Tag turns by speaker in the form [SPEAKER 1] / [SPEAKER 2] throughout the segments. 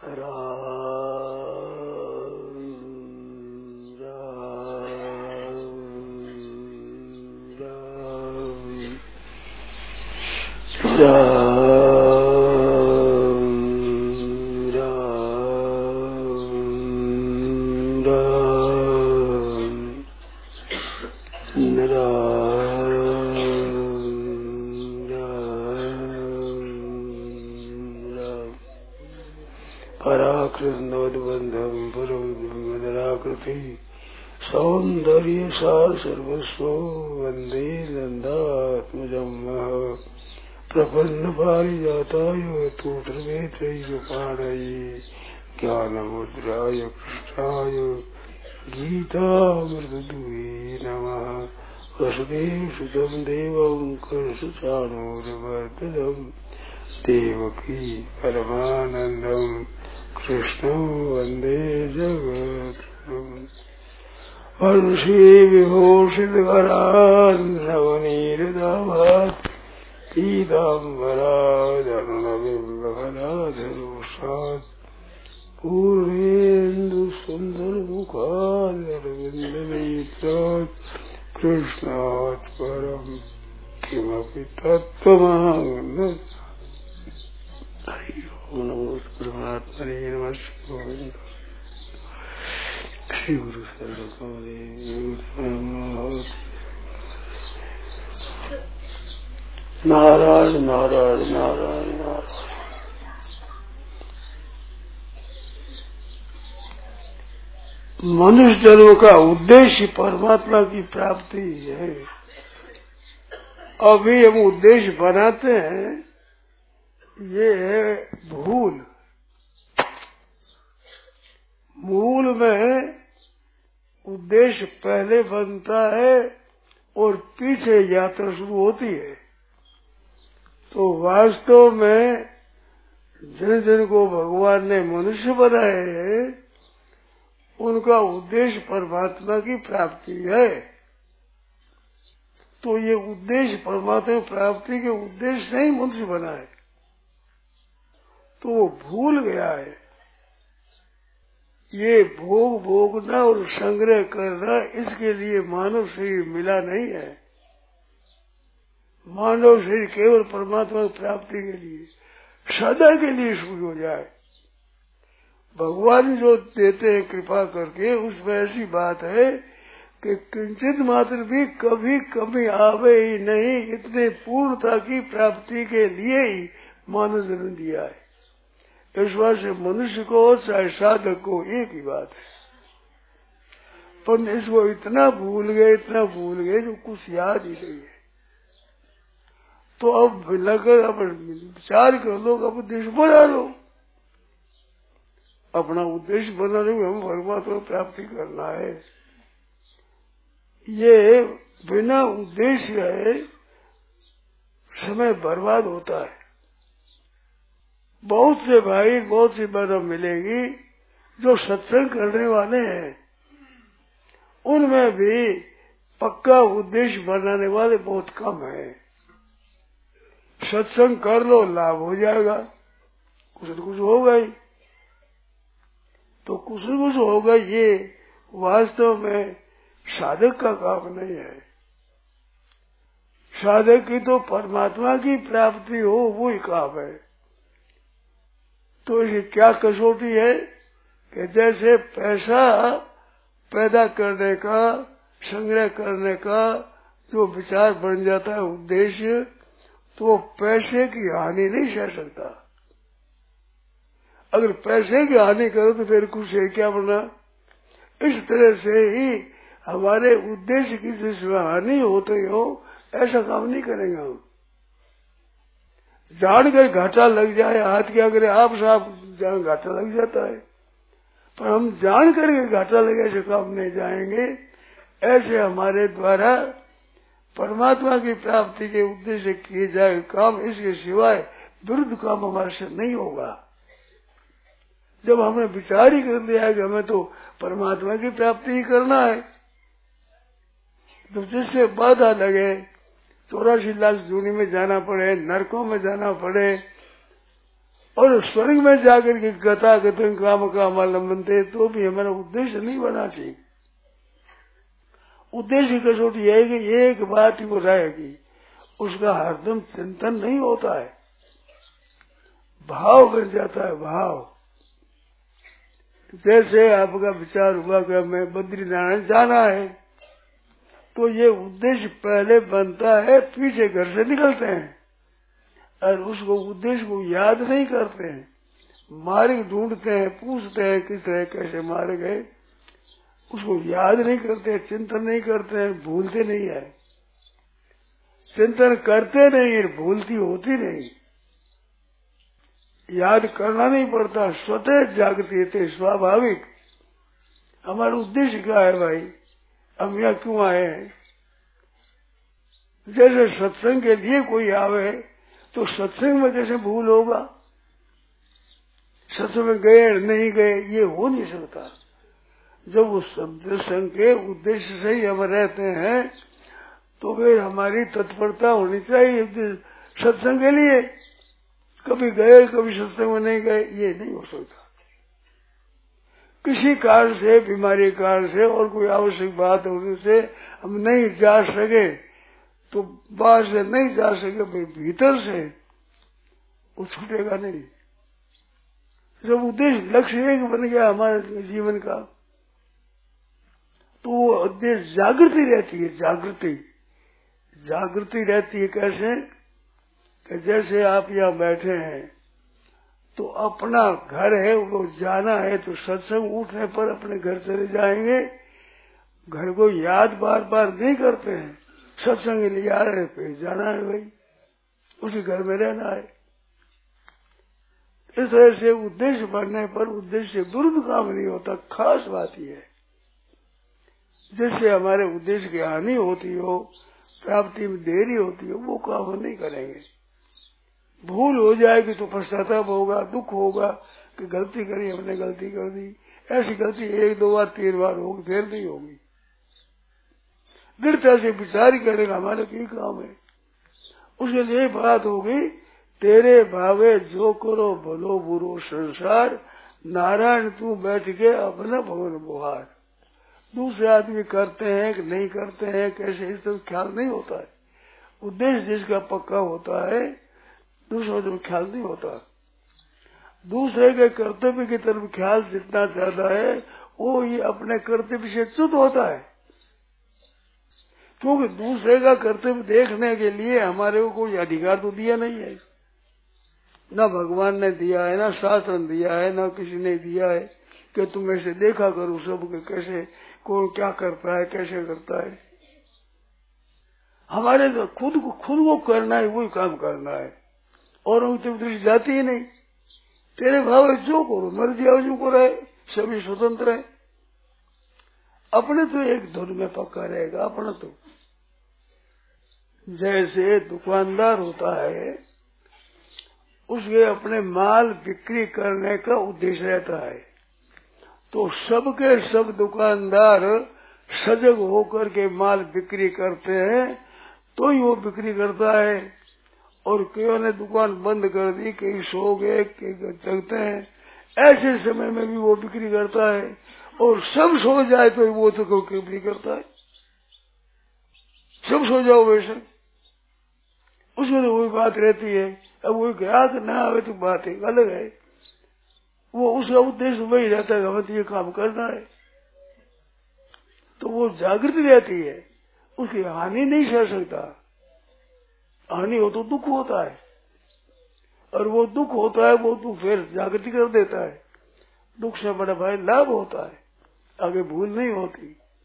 [SPEAKER 1] पराकृष्णोद्बन्धं पुरमदराकृति सौन्दर्य सार सर्वस्व वन्दे नन्दात्मजं प्रपन्न पारिजाताय तोत्रवेत्रैकपाणये ज्ञानमुद्राय कृष्णाय गीतामृतदुहे नमः। वसुदेवसुतं देवं कंसचाणूरमर्दनं देवकी परमानन्दं कृष्णं वन्दे जगद्गुरुम्। वंशी विभूषितकरान् नवनीरदाभात् पीताम्बरादरुणबिम्बफलाधरोषात् पूर्णेन्दुसुन्दरमुखादरविन्दनेत्रात् कृष्णात् परं किमपि तत्त्वमहं। हरि ओम नमो परमात्मने नमः। श्री गुरु नारायण नारायण नारायण नारायण। मनुष्य जन्म का उद्देश्य परमात्मा की प्राप्ति है। अभी हम उद्देश्य बनाते हैं, ये है भूल। मूल में उद्देश्य पहले बनता है और पीछे यात्रा शुरू होती है। तो वास्तव में जिन जिन को भगवान ने मनुष्य बनाए हैं, उनका उद्देश्य परमात्मा की प्राप्ति है। तो ये उद्देश्य परमात्मा की प्राप्ति के उद्देश्य से ही मनुष्य बना है, तो वो भूल गया है। ये भोग भोगना और संग्रह करना, इसके लिए मानव शरीर मिला नहीं है। मानव शरीर केवल परमात्मा की प्राप्ति के लिए, सदा के लिए शुरू हो जाए। भगवान जो देते हैं कृपा करके, उसमें ऐसी बात है कि किंचित मात्र भी कभी कमी आवे ही नहीं। इतने पूर्णता की प्राप्ति के लिए ही मानव जन्म दिया है। इस बात से मनुष्य को चाहे साधक को एक ही बात है, पर इसको इतना भूल गए जो कुछ याद ही नहीं है। तो अब लगकर अब विचार कर लो, अब उद्देश्य बना लो। अपना उद्देश्य बना लो, हम परमात्मा को प्राप्ति करना है। ये बिना उद्देश्य है, समय बर्बाद होता है। बहुत से भाई, बहुत सी बहनें मिलेगी जो सत्संग करने वाले हैं, उनमें भी पक्का उद्देश्य बनाने वाले बहुत कम है। सत्संग कर लो, लाभ हो जाएगा, कुछ न कुछ होगा ही। तो कुछ न कुछ होगा, ये वास्तव में साधक का काम नहीं है। साधक की तो परमात्मा की प्राप्ति हो, वो ही काम है। तो ये क्या कसौटी है कि जैसे पैसा पैदा करने का, संग्रह करने का जो विचार बन जाता है उद्देश्य, तो पैसे की हानि नहीं सह सकता। अगर पैसे की हानि करो तो फिर कुछ है क्या बना। इस तरह से ही हमारे उद्देश्य की जिसमें हानि होती हो, ऐसा काम नहीं करेंगे हम। जानकर घाटा लग जाए, हाथ क्या करे, आप साहब घाटा लग जाता है, पर हम जान करके घाटा लगे ऐसे काम नहीं जाएंगे। ऐसे हमारे द्वारा परमात्मा की प्राप्ति के उद्देश्य किए जाए काम, इसके सिवाय विरुद्ध काम हमारे से नहीं होगा। जब हमने विचार ही कर लिया है कि हमें तो परमात्मा की प्राप्ति ही करना है, तो जिससे बाधा लगे, 84 लाख जूनी में जाना पड़े, नरकों में जाना पड़े, और स्वर्ग में जाकर के गता गतन काम कामालंबनते, तो भी हमारा उद्देश्य नहीं बना चाहिए। उद्देश्य की कसौटी है कि एक बात ही वो रहेगी, उसका हरदम चिंतन नहीं होता है, भाव बन जाता है भाव। जैसे आपका विचार हुआ कि हमें बद्रीनारायण जाना है, तो ये उद्देश्य पहले बनता है, पीछे घर से निकलते हैं और उसको उद्देश्य को याद नहीं करते हैं, मार्ग ढूंढते हैं, पूछते हैं किस तरह कैसे मार्ग गए, उसको याद नहीं करते, चिंतन नहीं करते हैं, भूलते नहीं है। चिंतन करते नहीं, भूलती होती नहीं, याद करना नहीं पड़ता, स्वतः जागती थे, स्वाभाविक। हमारा उद्देश्य क्या है भाई, हम यहाँ क्यों आए हैं? जैसे सत्संग के लिए कोई आवे तो सत्संग में जैसे भूल होगा, सत्संग में गए नहीं गए ये हो नहीं सकता। जब वो सत्संग के उद्देश्य से ही हम रहते हैं तो फिर हमारी तत्परता होनी चाहिए सत्संग के लिए। कभी गए कभी सत्संग में नहीं गए ये नहीं हो सकता। किसी कारण से, बीमारी कारण से और कोई आवश्यक बात होने से हम नहीं जा सके तो बाहर से नहीं जा सके, भीतर से वो छूटेगा नहीं। जब उद्देश्य लक्ष्य एक बन गया हमारे जीवन का तो वो उद्देश्य जागृति रहती है, जागृति रहती है। कैसे कि जैसे आप यहाँ बैठे हैं तो अपना घर है, वो जाना है तो सत्संग उठने पर अपने घर चले जाएंगे, घर को याद बार बार नहीं करते हैं, सत्संग के लिए आ रहे पे जाना है भाई, उसी घर में रहना है। इस तरह से उद्देश्य बढ़ने पर उद्देश्य विरुद्ध काम नहीं होता। खास बात यह है जिससे हमारे उद्देश्य की हानि होती हो, प्राप्ति में देरी होती हो, वो काम नहीं करेंगे। भूल हो जाएगी तो पश्चाताप होगा, दुख होगा कि गलती करी, हमने गलती कर दी। ऐसी गलती एक दो बार तीन बार होगी, फिर नहीं होगी। दृढ़ता से विचार करेगा हमारे की काम है। उसके लिए बात होगी, तेरे भावे जो करो भलो बुरो संसार, नारायण तू बैठ के अपना भवन बुहार। दूसरे आदमी करते हैं कि नहीं करते हैं, कैसे, इस तरह ख्याल नहीं होता है। उद्देश्य जिसका पक्का होता है दूसरों तरफ ख्याल नहीं होता। दूसरे के कर्तव्य की तरफ ख्याल जितना ज्यादा है वो ये अपने कर्तव्य से च्युत होता है, क्योंकि दूसरे का कर्तव्य देखने के लिए हमारे को कोई अधिकार तो दिया नहीं है, न भगवान ने दिया है, न शास्त्र ने दिया है, न किसी ने दिया है कि तुम ऐसे देखा करो सब के कैसे कौन क्या करता है, कैसे करता है। हमारे तो खुद को करना है, वही काम करना है, और उनकी दृष्टि जाती ही नहीं। तेरे भाव जो करो, मर्जी आओ जो करो, सभी स्वतंत्र है। अपने तो एक धुन में पक्का रहेगा अपना। तो जैसे दुकानदार होता है उसके अपने माल बिक्री करने का उद्देश्य रहता है, तो सबके सब दुकानदार सजग होकर के माल बिक्री करते हैं तो ही वो बिक्री करता है। और कईयों ने दुकान बंद कर दी, कई सो गए, कई जगते हैं, ऐसे समय में भी वो बिक्री करता है। और सब सो जाए तो वो तो बिक्री करता है, सब सो जाओ वैसे, उसमें तो वही बात रहती है। अब वही ग्राहक ना आवे तो बात एक अलग है, वो उसका उद्देश्य वही रहता है, हमें तो ये काम करना है, तो वो जागृति रहती है, उसकी हानि नहीं सह सकता। हानि हो तो दुख होता है, और वो दुख होता है वो दुख फिर जागृति कर देता है। दुख से बड़ा भाई लाभ होता है, आगे भूल नहीं होती।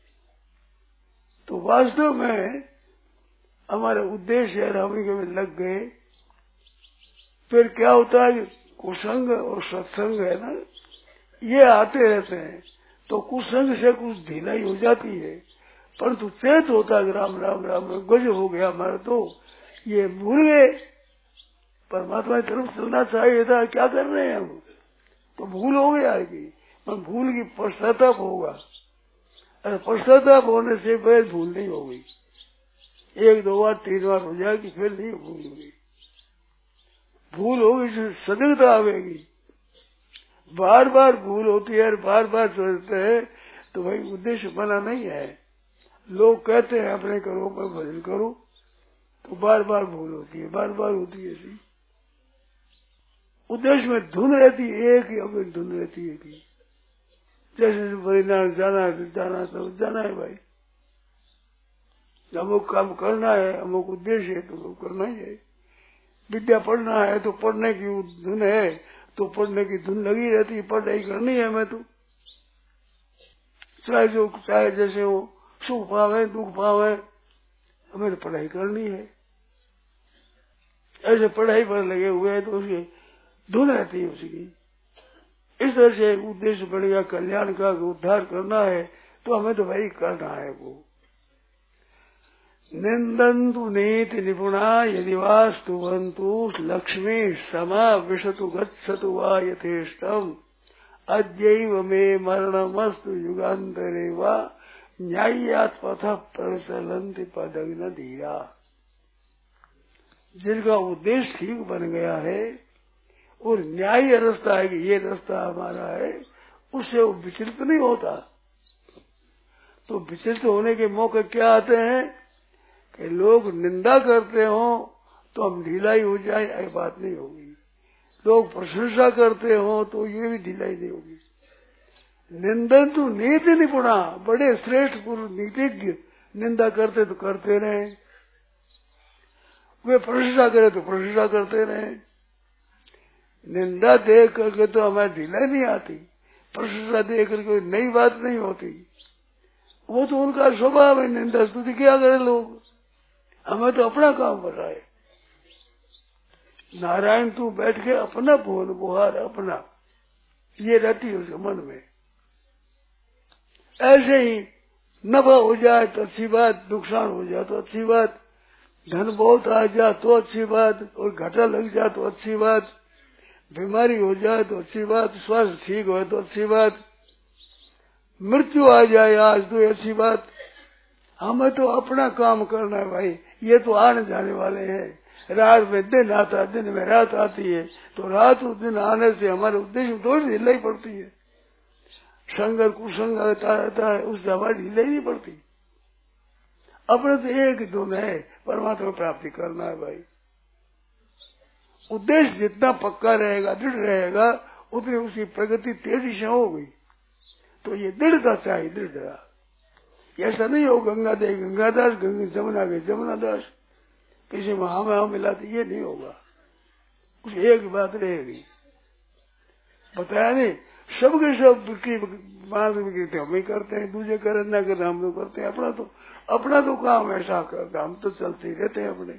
[SPEAKER 1] तो वास्तव में हमारे उद्देश्य हम में लग गए, फिर क्या होता है, कुसंग और सत्संग है ना, ये आते रहते हैं, तो कुसंग से कुछ ढिलाई हो जाती है, परंतु चेत होता है राम राम राम गज हो गया हमारा, तो ये भूल गए परमात्मा की तरफ चलना चाहिए था, क्या कर रहे हैं हम, तो भूल हो गया कि भूल की पश्चाताप होगा। अरे पश्चाताप होने से पहले भूल नहीं होगी, एक दो बार तीन बार हो जाएगी, फिर नहीं भूल होगी। भूल होगी सजगता आवेगी। बार बार भूल होती है, बार बार सोचते हैं तो भाई उद्देश्य बना नहीं है। लोग कहते हैं अपने करो मैं भजन करूं, तो बार बार भूल होती है, बार बार होती है ऐसी। उद्देश्य में धुन रहती है एक ही, अपनी धुन रहती है कि जैसे परिणाम जाना है तो जाना है भाई, अमुक काम करना है, अमुक उद्देश्य है तो करना ही है। विद्या पढ़ना है तो पढ़ने की धुन है, तो पढ़ने की धुन लगी रहती है, पढ़ाई करनी है मैं तो, चाहे जैसे हो, सुख पावे दुख पावे, हमें तो पढ़ाई करनी है। ऐसे पढ़ाई पर लगे हुए हैं तो उसकी धुन रहती है उसकी। इस तरह से उद्देश्य बढ़ेगा कल्याण का, उद्धार करना है तो हमें तो भाई करना है वो। निंदन्तु नीति निपुणा यदि वा स्तुवन्तु लक्ष्मी समा विशतु गच्छतु वा यथेष्टम अद्यैव मे मरणमस्तु युगान्तरे वा न्याय्यात् पथः प्रचलन्ति पदग्न धीरा। जिनका उद्देश्य ठीक बन गया है और न्याय रास्ता है कि ये रास्ता हमारा है, उससे वो विचलित नहीं होता। तो विचलित होने के मौके क्या आते हैं कि लोग निंदा करते हो तो हम ढिलाई हो जाए, ऐसी बात नहीं होगी। लोग प्रशंसा करते हो तो ये भी ढिलाई नहीं होगी। निंदन तो नीति निपुणा, बड़े श्रेष्ठ गुरु नीतिज्ञ निंदा करते तो करते रहे, वे प्रशंसा करे तो प्रशंसा करते रहे। निंदा देख करके तो हमें ढिलाई नहीं आती, प्रशंसा देख करके नई बात नहीं होती, वो तो उनका स्वभाव है। निंदा स्तुति क्या करे लोग, हमें तो अपना काम कर रहा है। नारायण तू बैठ के अपना बोल बुहार अपना, ये रहती है उसके मन में। ऐसे ही नफा हो जाए तो अच्छी बात, नुकसान हो जाए तो अच्छी बात, धन बहुत आ जाए तो अच्छी बात, और घाटा लग जाए तो अच्छी बात, बीमारी हो जाए तो अच्छी बात, स्वास्थ्य ठीक हो तो अच्छी बात, मृत्यु आ जाए आज तो अच्छी बात। हमें तो अपना काम करना है भाई, ये तो आने जाने वाले हैं। रात में दिन आता है, दिन में रात आती है, तो रात और दिन आने से हमारे उद्देश्य थोड़ी ढिलाई पड़ती है। संग कुसंग आता रहता है, उससे हमारी ढिलाई नहीं पड़ती। अपने तो एक धुन है, परमात्मा प्राप्ति करना है भाई। उद्देश्य जितना पक्का रहेगा, दृढ़ रहेगा, उतनी उसकी प्रगति तेजी से होगी। तो ये दृढ़ता चाहिए, दृढ़ता। ऐसा नहीं हो गंगा दे गंगादास, गंगा जमुना के जमुनादास, किसी वहां मिलाते, ये नहीं होगा। कुछ एक बात रहेगी, बताया नहीं, सबके सब बिक्री बिक्री हम ही करते हैं, दूसरे करे न करे हम लोग करते हैं। अपना तो काम ऐसा करता, हम तो चलते ही रहते हैं अपने।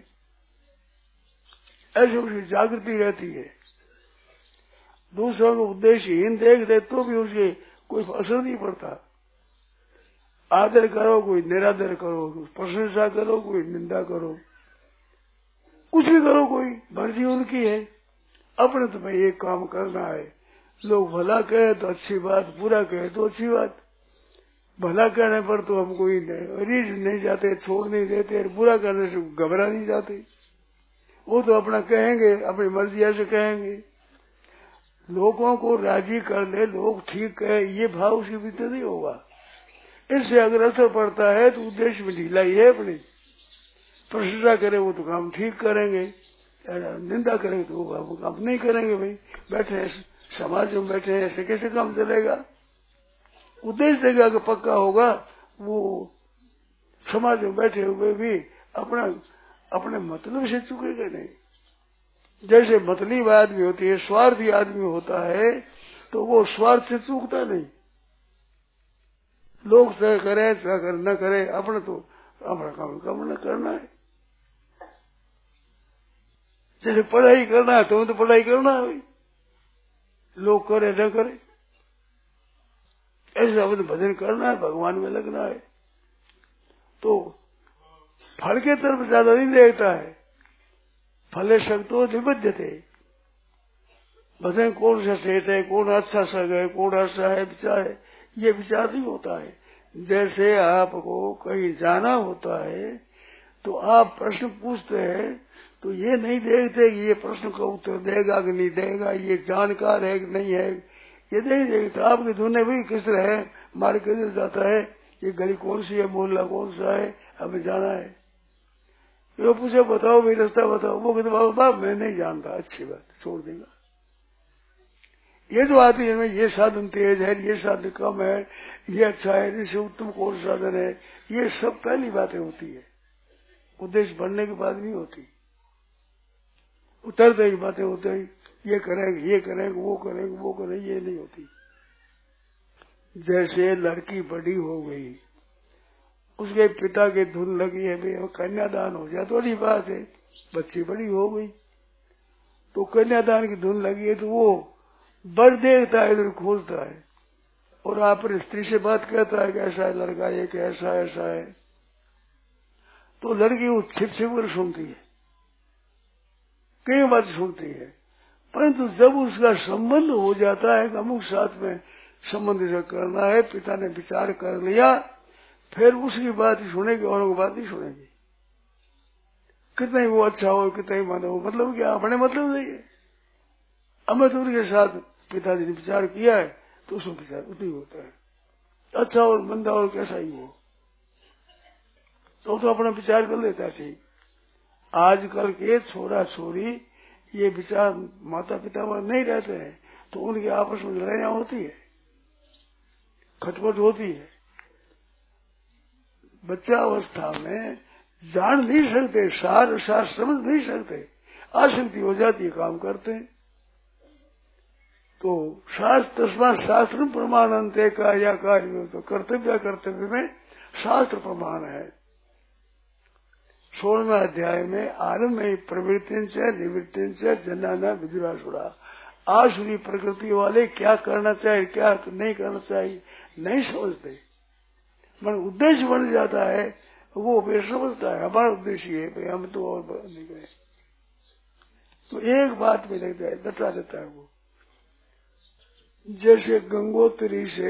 [SPEAKER 1] ऐसे उसकी जागृति रहती है। दूसरों को उद्देश्यहीन देख दे तो भी उसके कोई असर नहीं पड़ता। आदर करो, कोई निरादर करो, प्रशंसा करो, कोई निंदा करो, कुछ भी करो, कोई मर्जी उनकी है। अपने तो भाई एक काम करना है। लोग भला कहे तो अच्छी बात, बुरा कहे तो अच्छी बात। भला कहने पर तो हम कोई रीझ नहीं जाते, छोड़ नहीं देते, बुरा करने से घबरा नहीं जाते। वो तो अपना कहेंगे, अपनी मर्जी ऐसे कहेंगे। लोगों को राजी कर ले, लोग ठीक कहे, ये भाव उसके भीतर नहीं होगा। इससे अगर असर पड़ता है तो उद्देश्य में ढिलाई है अपनी। प्रशंसा करे वो तो काम ठीक करेंगे, निंदा करेंगे तो वो काम नहीं करेंगे। भाई बैठे समाज में बैठे हैं, ऐसे कैसे काम चलेगा। उद्देश्य देगा कि पक्का होगा, वो समाज में बैठे हुए भी अपने मतलब से चुकेगा नहीं। जैसे मतलबी आदमी होती है, स्वार्थी आदमी होता है, तो वो स्वार्थ से चूकता नहीं। लोग सह करे सह कर न करे, अपने तो अपना काम न करना है। जैसे पढ़ाई करना है तो पढ़ाई करना है भाई, लोग करे न करे, ऐसे अपने भजन करना है, भगवान में लगना है। तो फल के तरफ ज्यादा नहीं देखता है। फले शक्तो निबद्धते, भजन कौन सा सेठ है, कौन अच्छा सग है, कौन अच्छा है विचार है, ये विचार नहीं होता है। जैसे आपको कहीं जाना होता है तो आप प्रश्न पूछते हैं तो ये नहीं देखते कि ये प्रश्न का उत्तर देगा कि नहीं देगा, ये जानकार है कि नहीं है, ये नहीं देखते। आपकी धुन भी किस तरह है, मार्ग किधर जाता है, ये गली कौन सी है, मोहल्ला कौन सा है, हमें जाना है। ये पूछे बताओ भाई रास्ता बताओ, वो कहते बाबा मैं नहीं जानता, अच्छी बात, छोड़ देगा। ये जो आती है ये साधन तेज है, ये साधन कम है, ये अच्छा है, इससे उत्तम कौन साधन है, ये सब पहली बातें होती है, उद्देश्य बढ़ने के बाद नहीं होती। उतरते ही बातें होते ही ये करेंगे, ये करेंगे, वो करेंगे, वो करेंगे, ये नहीं होती। जैसे लड़की बड़ी हो गई, उसके पिता की धुन लगी है, भाई कन्यादान हो जाए तो बड़ी बात है, बच्ची बड़ी हो गई तो कन्यादान की धुन लगी है, तो वो बर देखता है, इधर खोजता है और आप स्त्री से बात करता है कि ऐसा है लड़का, ये ऐसा ऐसा है, तो लड़की वो छिप कर सुनती है, कई बात सुनती है, परंतु जब उसका संबंध हो जाता है कि अमुक साथ में संबंध से करना है, पिता ने विचार कर लिया, फिर उसकी बात ही सुनेगी, औरों की बात नहीं सुनेगी। कितना ही वो अच्छा हो, कितना ही मानो हो, मतलब क्या, अपने मतलब नहीं है। अमृतपुर के साथ पिताजी ने विचार किया है तो उसमें विचार उतनी होता है, अच्छा और मंदा और कैसा ही हो, तो अपना विचार कर लेता है। ठीक आजकल के छोरा छोरी ये विचार माता पिता में नहीं रहते हैं, तो उनके आपस में लड़ाइयां होती है, खटपट होती है। बच्चा अवस्था में जान नहीं सकते, सार समझ नहीं सकते, आसक्ति हो जाती है, काम करते हैं। तो शास्त्र तस्मात् शास्त्र प्रमाणन्ते कार्य कार्य, तो कर्तव्य में शास्त्र प्रमाण है। 16वें अध्याय में आरंभ में प्रवृत्ति से निवृत्ति से जनाना विदुरासुरा, आसुरी प्रकृति वाले क्या करना चाहिए क्या नहीं करना चाहिए नहीं समझते, मन उद्देश्य बन जाता है, वो वे समझता है हमारा उद्देश्य है भाई, हम तो और नहीं गए, तो एक बात में लग जाए, बता देता है वो। जैसे गंगोत्री से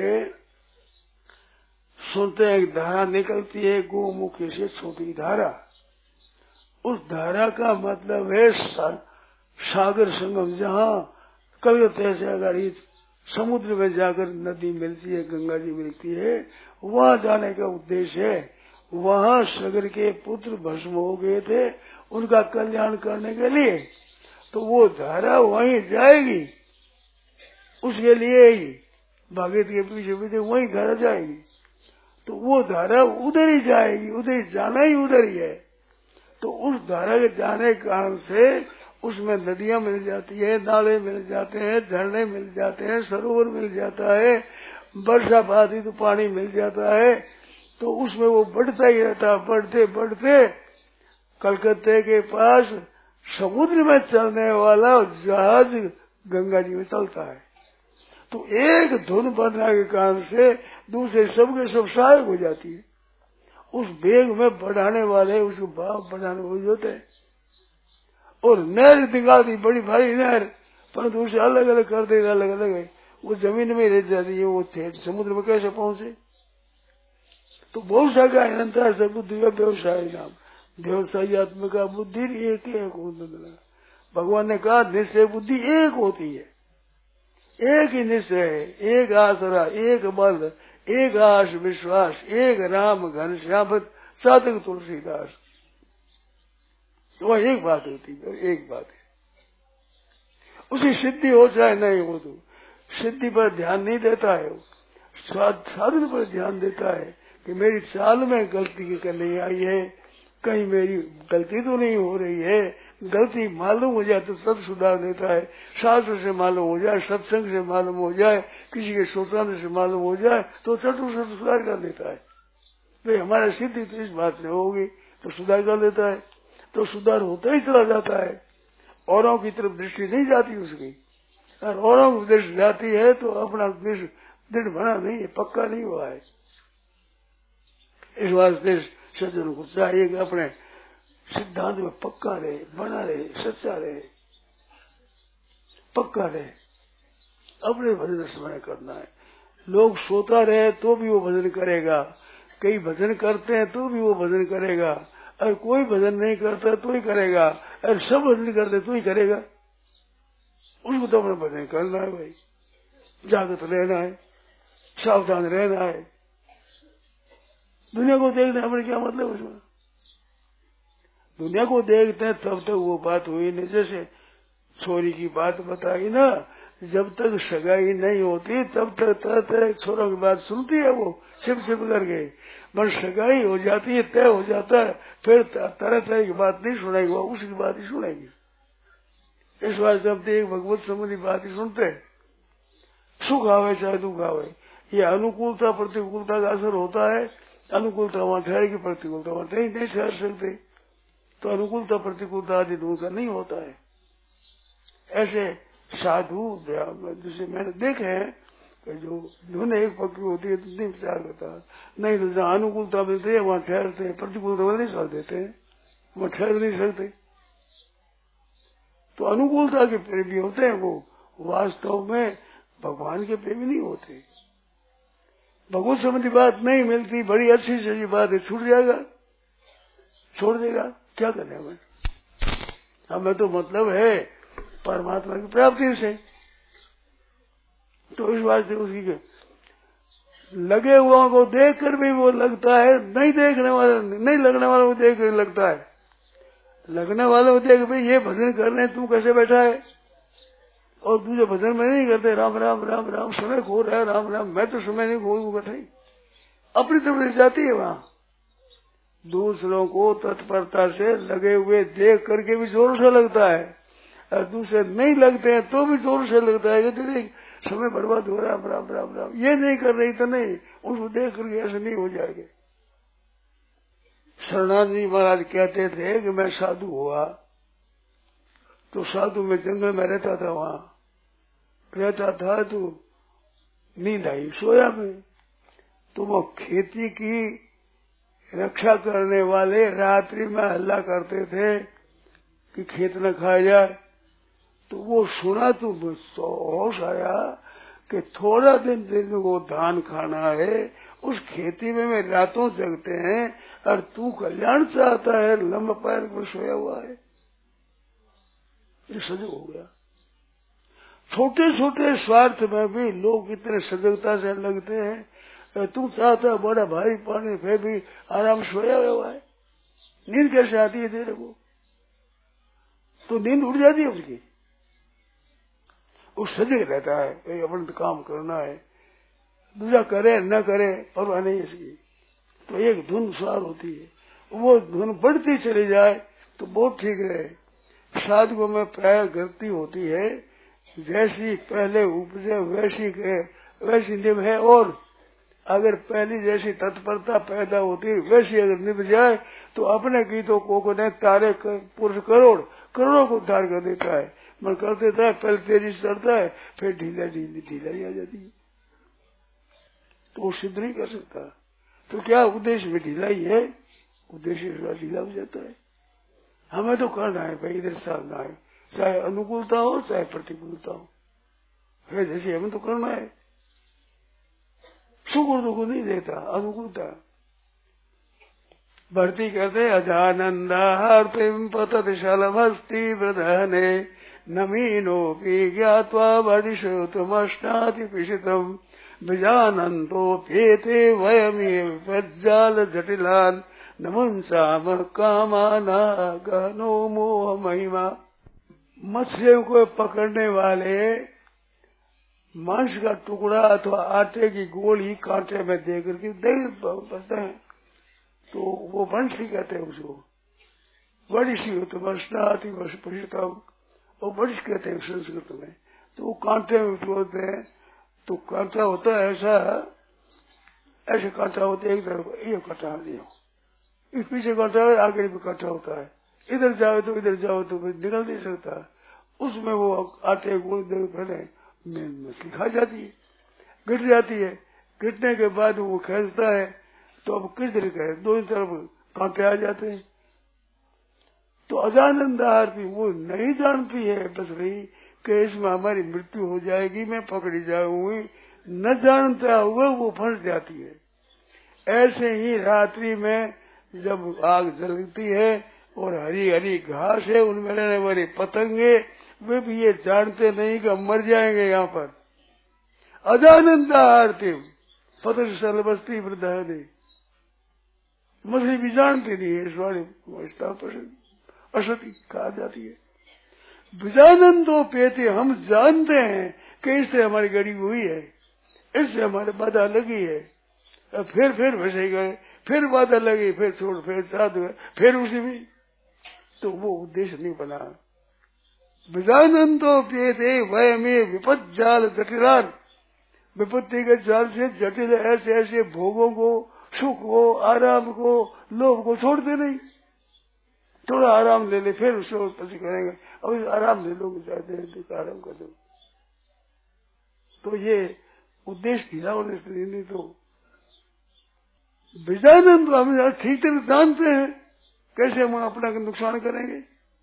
[SPEAKER 1] सुनते हैं एक धारा निकलती है गोमुखी से, छोटी धारा, उस धारा का मतलब है सागर संगम, जहाँ कलकत्ते से अगर समुद्र में जाकर नदी मिलती है, गंगा जी मिलती है, वहाँ जाने का उद्देश्य है। वहाँ सगर के पुत्र भस्म हो गए थे, उनका कल्याण करने के लिए, तो वो धारा वहीं जाएगी, उसके लिए ही भागीरथ के पीछे पीछे वहीं धारा जाएगी, तो वो धारा उधर ही जाएगी, उधर जाना ही उधर ही है। तो उस धारा के जाने के कारण से उसमें नदियां मिल जाती है, नाले मिल जाते हैं, झरने मिल जाते हैं, सरोवर मिल जाता है, वर्षापात ही तो पानी मिल जाता है, तो उसमें वो बढ़ता ही रहता, बढ़ते बढ़ते कलकत्ते के पास समुद्र में चलने वाला जहाज गंगा जी में चलता है। तो एक धुन बढ़ने के कारण से दूसरे सबके सब सहायक हो जाती है, उस वेग में बढ़ाने वाले उसको भाव बढ़ाने वाले होते हैं। और नहर दिखाती बड़ी भारी नहर, परंतु उसे अलग अलग कर देगा, अलग अलग है, वो जमीन में रह जाती है, वो समुद्र में कैसे पहुंचे। तो बहुत सा का अंतर से बुद्धि का व्यवसाय नाम, व्यवसायित्मका बुद्धि एक भगवान ने कहा निश्चय बुद्धि एक होती है, एक ही निश्चय है, एक आसरा, एक बल, एक आश विश्वास, एक राम घनश्याम साधक तुलसीदास, वह एक बात होती है, एक बात है। उसी सिद्धि हो चाहे नहीं हो, तो सिद्धि पर ध्यान नहीं देता है, साधन पर ध्यान देता है कि मेरी चाल में गलती करनी आई है, कहीं मेरी गलती तो नहीं हो रही है, गलती मालूम हो जाए तो सब सुधार देता है, शास्त्र से मालूम हो जाए, सत्संग से मालूम हो जाए, किसी के सोचाने से मालूम हो जाए तो चटू से सुधार कर देता है। तो हमारा सिद्धि तो इस बात से होगी तो सुधार कर देता है, तो सुधार होता ही चला जाता है, औरों की तरफ दृष्टि नहीं जाती उसकी, और औरों की दृष्टि जाती है तो अपना दृढ़ बना नहीं है, पक्का नहीं हुआ है। इस वास्ते सज्जनों को चाहिए कि अपने सिद्धांत में पक्का रहे, बना रहे, सच्चा रहे, पक्का रहे, अपने भजन स्मरण करना है। लोग सोता रहे तो भी वो भजन करेगा, कई भजन करते हैं तो भी वो भजन करेगा, अरे कोई भजन नहीं करता तो ही करेगा, अरे सब भजन करते तो ही करेगा। उसको तो अपना भजन करना है भाई, जागृत रहना है, सावधान रहना है। दुनिया को देखने अपने क्या मतलब उसमें? दुनिया को देखते हैं तब तक वो बात हुई नहीं। जैसे छोरी की बात बताई ना, जब तक सगाई नहीं होती तब तक तरह तरह छोरों की बात सुनती है वो छिप छिप करके। बस सगाई हो जाती है, तय हो जाता है, फिर तरह तरह की बात नहीं सुनाएगी, वो उसकी बात ही सुनेगी। इस बात जब तक भगवत संबंधी बात ही सुनते हैं, सुख आवे चाहे दुख आवे, ये अनुकूलता प्रतिकूलता का असर होता है। अनुकूलता वहां ठहरेगी, प्रतिकूलता वहां नहीं ठहर सकते। तो अनुकूलता प्रतिकूलता आदि दूर का नहीं होता है। ऐसे साधु जिसे मैंने देखे हैं कि जो धुन एक पक्की होती है तो नहीं विचार करता, नहीं तो जहाँ अनुकूलता मिलती है वहाँ ठहरते हैं, प्रतिकूलता में नहीं छोड़ देते हैं, वहाँ ठहर नहीं सकते। तो अनुकूलता के प्रेमी होते हैं वो, वास्तव में भगवान के प्रेमी नहीं होते। भगवत संबंधी बात नहीं मिलती, बड़ी अच्छी सही बात है, छूट जाएगा, छोड़ देगा, क्या करें हमें? हमें तो मतलब है परमात्मा की प्राप्ति से। तो इस बात से उसकी लगे हुआ को देख कर भी वो लगता है, नहीं देखने वाले नहीं लगने वाले को देख कर लगता है, लगने वाले को देख भाई ये भजन कर रहे हैं, तू कैसे बैठा है? और दूसरे भजन में नहीं करते राम राम राम राम, समय खो रहा है राम राम, मैं तो समय नहीं खो बैठा ही, अपनी तरफ जाती है वहां। दूसरों को तत्परता से लगे हुए देख करके भी जोर से लगता है, और दूसरे नहीं लगते हैं तो भी जोर से लगता है कि समय बर्बाद हो रहा है, राम राम राम, ये नहीं कर रही तो नहीं, उसको देख करके ऐसे नहीं हो जाएगा। शरणानंद जी महाराज कहते थे कि मैं साधु हुआ तो साधु में जंगल में रहता था, वहां रहता था तो नींद आई, सोया में। तो वो खेती की रक्षा करने वाले रात्रि में हल्ला करते थे कि खेत न खाया जाए। तो वो सुना तो होश आया कि थोड़ा दिन को धान खाना है, उस खेती में मैं रातों जगते हैं और तू कल्याण चाहता है, लंबा पैर पर सोया हुआ है। ये सजग हो गया। छोटे छोटे स्वार्थ में भी लोग इतने सजगता से लगते हैं। तू चाहता है बड़ा भारी पानी, फिर भी आराम सोया हुआ है। नींद कैसे आती है तेरे को? तो नींद उड़ जाती है उसकी, वो सजग रहता है, अपन तो काम करना है, दूसरा करे न करे परवाह नहीं इसकी। तो एक धुन स्वार होती है, वो धुन बढ़ती चली जाए तो बहुत ठीक रहे। साधुओं में प्राय गलती होती है, जैसी पहले उपजे वैसी निभ है, और अगर पहली जैसी तत्परता पैदा होती है वैसी अगर निभ जाए तो अपने गीतों को ने तारे पुरुष करोड़ों को उद्धार कर देता है। मन कर देता है, पहले तेजी से चढ़ता है, फिर ढीलाई आ जाती है, तो वो सिद्ध नहीं कर सकता। तो क्या उद्देश्य में ढीलाई है? उद्देश्य ढीला हो जाता है। हमें तो करना है भाई, इधर साधना है, चाहे अनुकूलता हो चाहे प्रतिकूलता हो, है जैसे हमें तो करना है। सुख और दुख नहीं देता, अनुकूलता। भर्ती कहते अजानंदार्तिम पततिशलभस्ति प्रधने नमीनोपि ज्ञात्वा वदिशोतमश्नाति पिशितम् विजानन्तोऽप्येते वयमेव विपज्जाल जटिलान् नमुंसाम कामाना गहनो मोह महिमा। मछलियों को पकड़ने वाले मांस का टुकड़ा अथवा आटे की गोली कांटे में दे करके देते हैं, तो वो बंशी कहते हैं उसको। बड़ी हो तो बंशनाती पश्चिम, वो बड़िश कहते हैं संस्कृत में। तो वो कांटे में बोलते हैं, तो कांटा होता है ऐसे कांटा होता है, एक तरफ ये कांटा नहीं हो, इस पीछे कांटा है, आगे भी कांटा होता है, इधर जाओ तो इधर जाओ तो निकल नहीं सकता। उसमें वो आटे गोल पहले मछली खा जाती है, गिर जाती है, गिरने के बाद वो खींचता है, तो अब किधर करे, दोनों तरफ कांटे आ जाते हैं। तो अजानंदार भी वो नहीं जानती है बस रही कि इसमें हमारी मृत्यु हो जाएगी, मैं पकड़ी जाऊंगी, न जानता हुआ वो फंस जाती है। ऐसे ही रात्रि में जब आग जलती है और हरी हरी घास है, उनमें रहने वाले पतंगे वे भी ये जानते नहीं कि हम मर जाएंगे यहाँ पर। अजानंदा आरती पतंग सर्वस्ती वृद्धादि, मछली भी जानती नहीं है इस वाले असती कहा जाती है। विजानंदो पेते, हम जानते हैं कि इससे हमारी गड़ी हुई है, इससे हमारे बाधा लगी है, फिर वैसे गए, फिर बाधा लगी, फिर छोड़, फिर साथ हुए, फिर उसी में, तो वो उद्देश्य नहीं बना। विजानंदो पेते वह में विपद जाल जटिलान, विपत्ति के जाल से जटिल ऐसे ऐसे भोगों को, सुख को, आराम को, लोभ को छोड़ते नहीं। थोड़ा आराम ले ले, फिर उसको पसी करेंगे, अब आराम ले लो, चाहते हैं तो आराम कर दो। तो ये उद्देश्य दिया उन्होंने, नहीं तो विजानंद हम ठीक तरह जानते हैं कैसे हम अपना नुकसान करेंगे।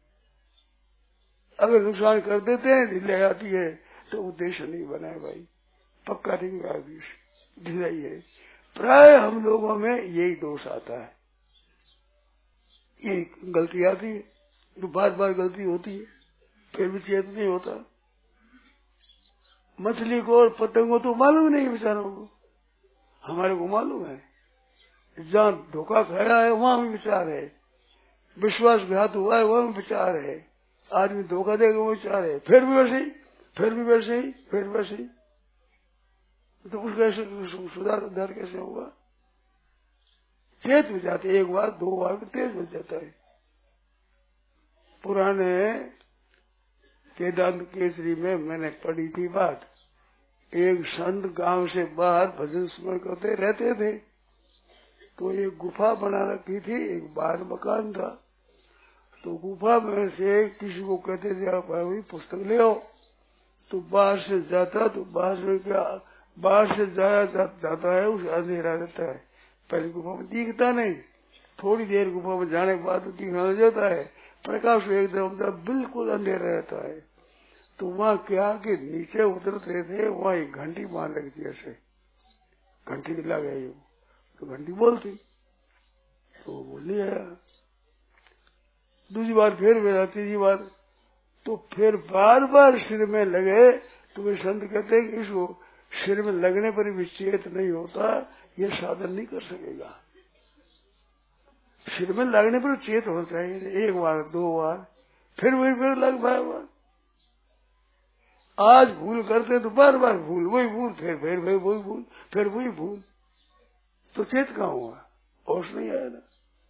[SPEAKER 1] अगर नुकसान कर देते हैं, ढिलाई आती है, तो उद्देश्य नहीं बनाए भाई, पक्का नहीं, ढिलाई है। प्राय हम लोगों में यही दोष आता है, ये गलती आती है, तो बार बार गलती होती है, फिर भी चेत नहीं होता। मछली को और पतंगों तो मालूम नहीं बेचारों को, हमारे को मालूम है। जहाँ धोखा खाया है वहां भी विचार है, विश्वासघात हुआ है वहां भी विचार है, आदमी धोखा देगा वो विचार है, फिर भी वैसे ही, फिर भी वैसे ही, फिर वैसे ही, तो उसका सुधार कैसे होगा? चेत हो जाते, एक बार दो बार तो तेज हो जाता है। पुराने वेदांत केसरी में मैंने पढ़ी थी बात, एक संत गांव से बाहर भजन स्मरण करते रहते थे, तो एक गुफा बना रखी थी, एक बाहर मकान था, तो गुफा में से किसी को कहते थे आप भाई पुस्तक ले आओ, तो बाहर से जाता, तो बाहर से क्या, बाहर से जाता है, उसे अंधेरा रहता है, पहले गुफा में दिखता नहीं, थोड़ी देर गुफा में जाने के बाद तो दिखने लग जाता है, प्रकाश एकदम बिल्कुल अंधेरा रहता है। तो वहाँ क्या कि नीचे उतरते थे, वहाँ एक घंटी मार लगती, ऐसे घंटी लगा गई, तो घंटी बोलती, तो वो ले आया। दूसरी बार फिर मेरा, तीसरी बार, तो फिर बार बार सिर में लगे, तो वे संत कहते हैं कि इसको सिर में लगने पर भी चेत नहीं होता, ये साधन नहीं कर सकेगा। सिर में लगने पर चेत होना चाहिए, एक बार दो बार, फिर वही फिर लग बार बार। आज भूल करते तो बार बार भूल, वही भूल, फिर वही भूल, फिर वही भूल, तो चेत कहाँ हुआ, होश नहीं आया ना।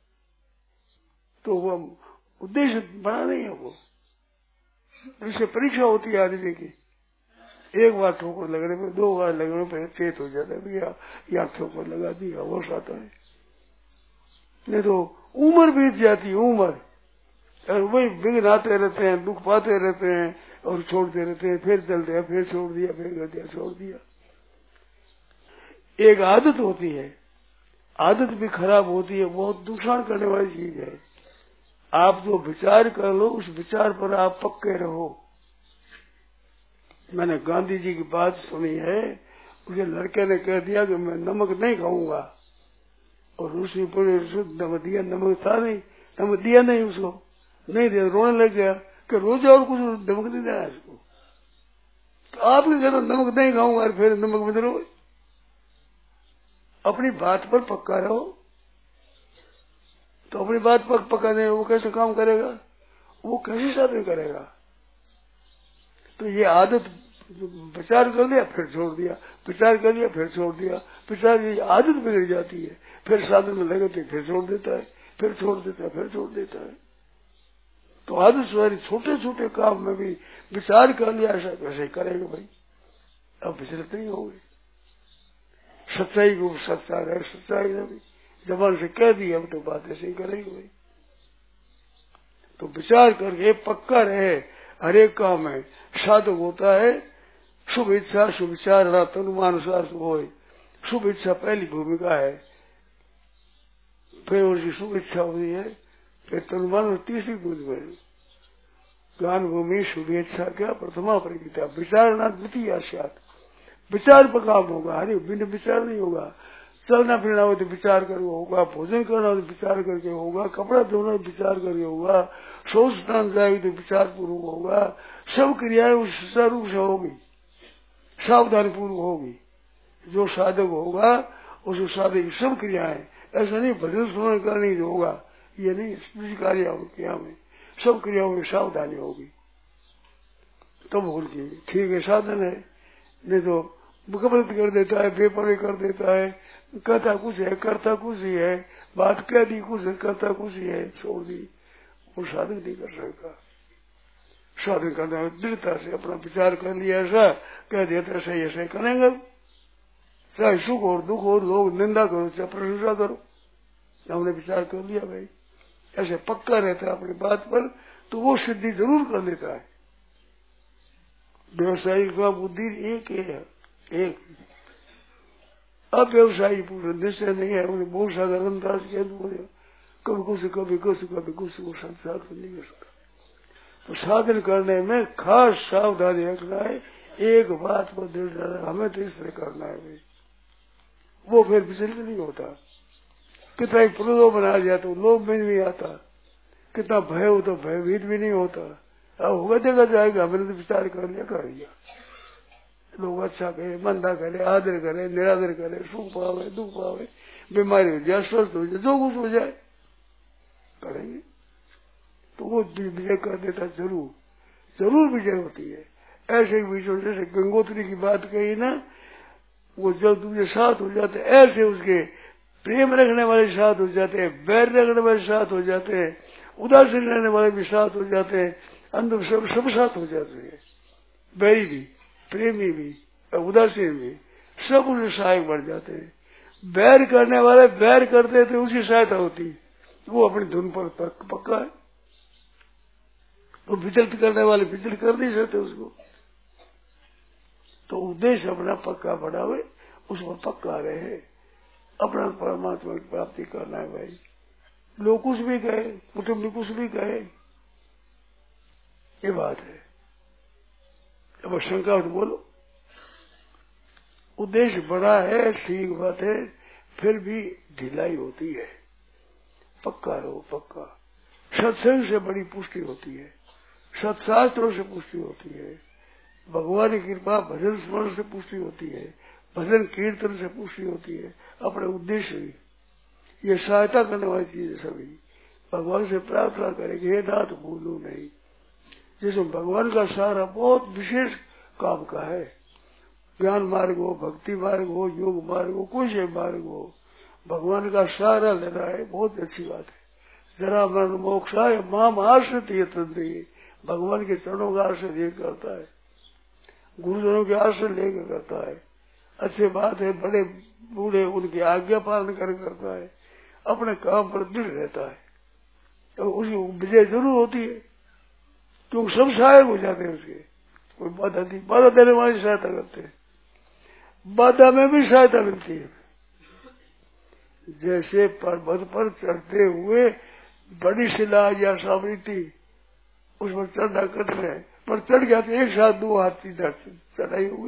[SPEAKER 1] तो वो उद्देश्य बना नहीं है वो, इससे परीक्षा होती है आदमी की, एक बार ठोकर लगने पर, दो बार लगने पर चेत हो जाता है भैया, या ठोकर लगा दिया, होश आता है। नहीं तो उम्र बीत जाती है, उम्र, और वही विघ्न आते रहते हैं, दुख पाते रहते हैं और छोड़ते रहते हैं, फिर चलते हैं, फिर छोड़ दिया, फिर कर दिया, छोड़ दिया। एक आदत होती है, आदत भी खराब होती है, बहुत नुकसान करने वाली चीज है। आप जो विचार कर लो, उस विचार पर आप पक्के रहो। मैंने गांधी जी की बात सुनी है, उसे लड़के ने कह दिया कि मैं नमक नहीं खाऊंगा, और उसने पूरे नमक दिया, नमक था नहीं, नमक दिया नहीं उसको, नहीं दिया, रोने लग गया कि रोज और कुछ नमक नहीं देना इसको। तो आपने कहते नमक नहीं खाऊंगा, फिर नमक में रहो, अपनी बात पर पक्का रहो। तो अपनी बात पर पक्का नहीं, वो कैसे काम करेगा, वो कैसे साधन करेगा? तो ये आदत, विचार कर लिया फिर छोड़ दिया, विचार कर लिया फिर छोड़ दिया, विचार की आदत बिगड़ जाती है, फिर साधन में लगे तो फिर छोड़ देता है, फिर छोड़ देता है, फिर छोड़ देता है। तो आदत सारी छोटे छोटे काम में भी विचार कर लिया, ऐसा वैसे करेगा भाई, अब विचलित नहीं होंगे। सच्चाई को सच्चा रहे, सच्चाई ने भी जबान से कह दिया, अब तो बात ऐसे ही करेगी भाई। तो विचार करके पक्का रहे, हर एक काम में साधक होता है शुभ इच्छा, शुभ विचार, तनुमानुसार हो, शुभ इच्छा पहली भूमिका है, फिर उसकी शुभ इच्छा होती है, फिर तनुमान तीसरी भूमिका है। ज्ञान भूमि शुभ इच्छा क्या प्रथमा परिगीता, विचार ना द्वितीय आश्यात, विचार पर काम होगा, हरे बिना विचार नहीं होगा। चलना फिरना हो तो विचार करके होगा, भोजन करना हो तो विचार करके होगा, कपड़ा धोना हो तो विचार करके होगा, शौच स्नान जाएगी तो विचार पूर्वक होगा। सब क्रियाएं उस स्वरूप से होगी, सावधानी पूर्वक होगी। जो साधक होगा उसको साधक सब क्रियाएं, ऐसा नहीं भजन स्मरण करने जो होगा ये नहीं, कार्य क्रिया में सब क्रियाओं में सावधानी होगी तब होगी ठीक है साधन है। नहीं तो गलत कर देता है, बेपरवाही कर देता है, कहता कुछ है करता कुछ ही है, बात कह दी कुछ है करता कुछ ही है, छोड़ दी, वो साधन नहीं कर सकता। साधन करना है दृढ़ता से अपना विचार कर लिया, ऐसा कह दिया तो ऐसा ऐसा करेंगे, चाहे सुख और दुख हो, लोग निंदा करो चाहे प्रशंसा करो, हमने विचार कर लिया भाई ऐसे पक्का रहता है अपनी बात पर तो वो सिद्धि जरूर कर लेता है। व्यवसायिक का बुद्धि एक है, एक अव्यवसायी पूरा निश्चय नहीं है, उन्हें बहुत सारा अंदाज कह दूंगा कभी कुछ कभी कुछ कभी कुछ वो संसार को नहीं कर सकता। तो साधन करने में खास सावधानी रखना है, एक बात को दृढ़ रहना, हमें तो इस तरह करना है भाई, वो फिर विचलित नहीं होता। कितना ही प्रलोभन आ जाए तो लोभ में नहीं आता, कितना भय हो तो भयभीत भी नहीं होता। अब होगा देखा जाएगा, हमने तो विचार कर लिया कर दिया, लोग अच्छा करे मंदा करे आदर करे निरादर करे, सुख पावे दुख पावे, बीमारी हो जाए स्वस्थ हो जाए जो कुछ हो जाए करेंगे, तो वो विजय कर देता जरूर, जरूर विजय होती है। ऐसे विजय जैसे गंगोत्री की बात कही ना, वो जब दूसरे साथ हो जाते ऐसे उसके प्रेम रखने वाले साथ हो जाते हैं, बैर रखने वाले साथ हो जाते हैं, उदासीन रहने वाले भी साथ हो जाते हैं, अंदर सब साथ हो जाते हैं, बैरी भी प्रेमी भी उदासीन भी सब उनसे सहायक बढ़ जाते हैं। बैर करने वाले बैर करते थे उसकी सहायता होती, वो अपनी धुन पर पक्का है, तो विचलित करने वाले विचलित कर नहीं सकते उसको। तो उद्देश्य अपना पक्का बढ़ावे, उस पर पक्का रहे, अपना परमात्मा की प्राप्ति करना है भाई। लोग कुछ भी कहे, कुटुंब भी कुछ भी कहे, ये बात है। अब शंका तो बोलो, उद्देश्य बड़ा है ठीक बात है, फिर भी ढिलाई होती है, पक्का रहो पक्का। सत्संग से बड़ी पुष्टि होती है, सत्शास्त्रों से पुष्टि होती है, भगवान की कृपा भजन स्मरण से पुष्टि होती है, भजन कीर्तन से पुष्टि होती है, अपने उद्देश्य भी ये सहायता करने वाली चीज है। सभी भगवान से प्रार्थना करेंगे हे नाथ भूलू नहीं, जिसमें भगवान का सहारा बहुत विशेष काम का है, ज्ञान मार्ग हो भक्ति मार्ग हो योग मार्ग हो कोई से मार्ग हो, भगवान का सहारा लेना है, बहुत अच्छी बात है। जरा मन मोक्षाय माम आश्रित ये तंत्र, भगवान के चरणों का आश्रय लेकर करता है, गुरुजनों के आश्रय लेकर करता है, अच्छी बात है। बड़े बूढ़े उनकी आज्ञा पालन कर करता है, अपने काम पर दृढ़ रहता है, तो उसकी विजय जरूर होती है, क्योंकि सब सहायक हो जाते हैं उसके। कोई बाधा देने वाली सहायता करते हैं, बाधा में भी सहायता मिलती है। जैसे पर्वत पर चढ़ते हुए बड़ी शिला या सावरी थी, उस पर चढ़ना कठिन है, पर चढ़ गया तो एक साथ दो हाथ सीधा चढ़ाई हुई,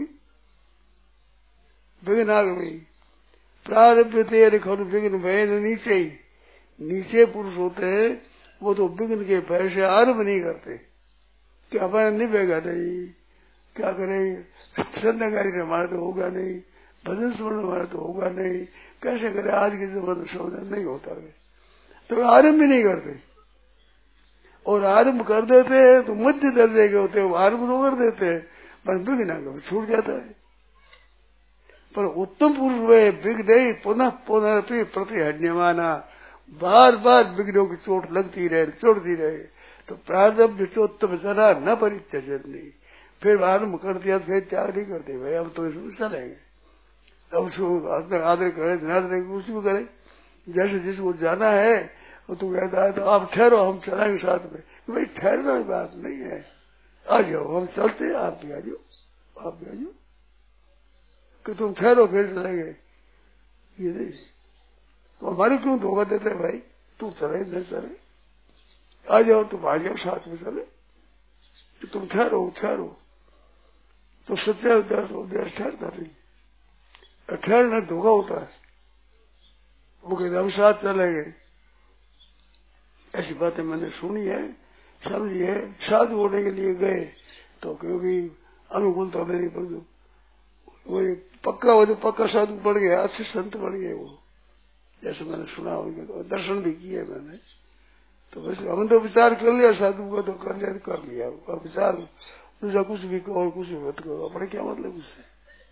[SPEAKER 1] विघ्न आ गई। प्रारब्ध तेरे खर विघ्न भय नीचे ही, नीचे पुरुष होते हैं वो तो विघ्न के भय से आरंभ नहीं करते कि हमारा नहीं बहेगा नहीं, क्या करें संध्याकारी से हमारा तो होगा नहीं, भजन स्मरण हमारा तो होगा नहीं, कैसे करें आज के जमाने में शोधन नहीं होता है, तो आरंभ भी नहीं करते। और आरंभ कर देते हैं तो मध्य दर्जे के होते हैं, आरंभ तो कर देते हैं पर विघ्न छूट जाता है। पर उत्तम पुरुष वे विघ्न पुनः पुनरपि प्रतिहन्यमाना, बार बार विघ्नों की चोट लगती रहे चोटती रहे, तो प्रारब्ध चोत्तम जरा न परित्यजत नहीं, फिर आरंभ कर दिया फिर त्याग नहीं करते, भाई हम तो इसमें चलेंगे, अब उसको आदर करें धनादर कुछ भी करें, जैसे जिसको जाना है वो तो कहता है तो आप ठहरो हम चलेंगे साथ में, भाई ठहरना की बात नहीं है, आ जाओ हम चलते हैं, आप भी आ जाओ आप भी आ जाओ, कि तुम ठहरो फिर चलेंगे, ये नहीं तो हमारे क्यों धोखा देते हैं भाई, तू चले न चले आ जाओ तुम आ जाओ साथ में चले, कि तुम ठहरो ठहरो, तो सच्चा उद्देश्य ठहरता नहीं, ठहरना धोखा होता है, वो कहते हम साथ चलेंगे। ऐसी बातें मैंने सुनी है, समझिए। साधु होने के लिए गए तो क्योंकि अनुकूलता मेरी पर वही पक्का हो, तो पक्का साधु पड़ गया, अच्छे संत पड़ गए वो, जैसे मैंने सुना, उनके दर्शन भी किए मैंने। तो बस हमने तो विचार कर लिया साधु का, तो कर लिया अब विचार, दूसरा कुछ भी कहो कुछ भी मत करो, अपने क्या मतलब उससे,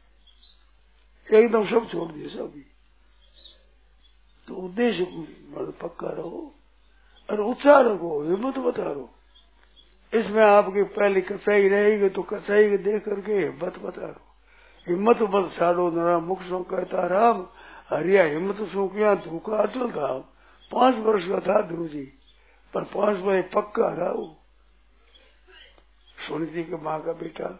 [SPEAKER 1] एकदम सब छोड़ दिए सभी। तो उद्देश्य पक्का रहो और ऊंचा रखो, हिम्मत बता रहो। इसमें आपकी पहली कसाई रहेगी तो कसाई के देख करके हिम्मत बता रहो। हिम्मत बत साड़ो नरा मुख सो कहता राम, हरिया हिम्मत सो किया धोखा अटल था। 5 वर्ष का था ध्रुव जी, पर 5 वर्ष पक्का रहा वो। सुनीति के माँ का बेटा,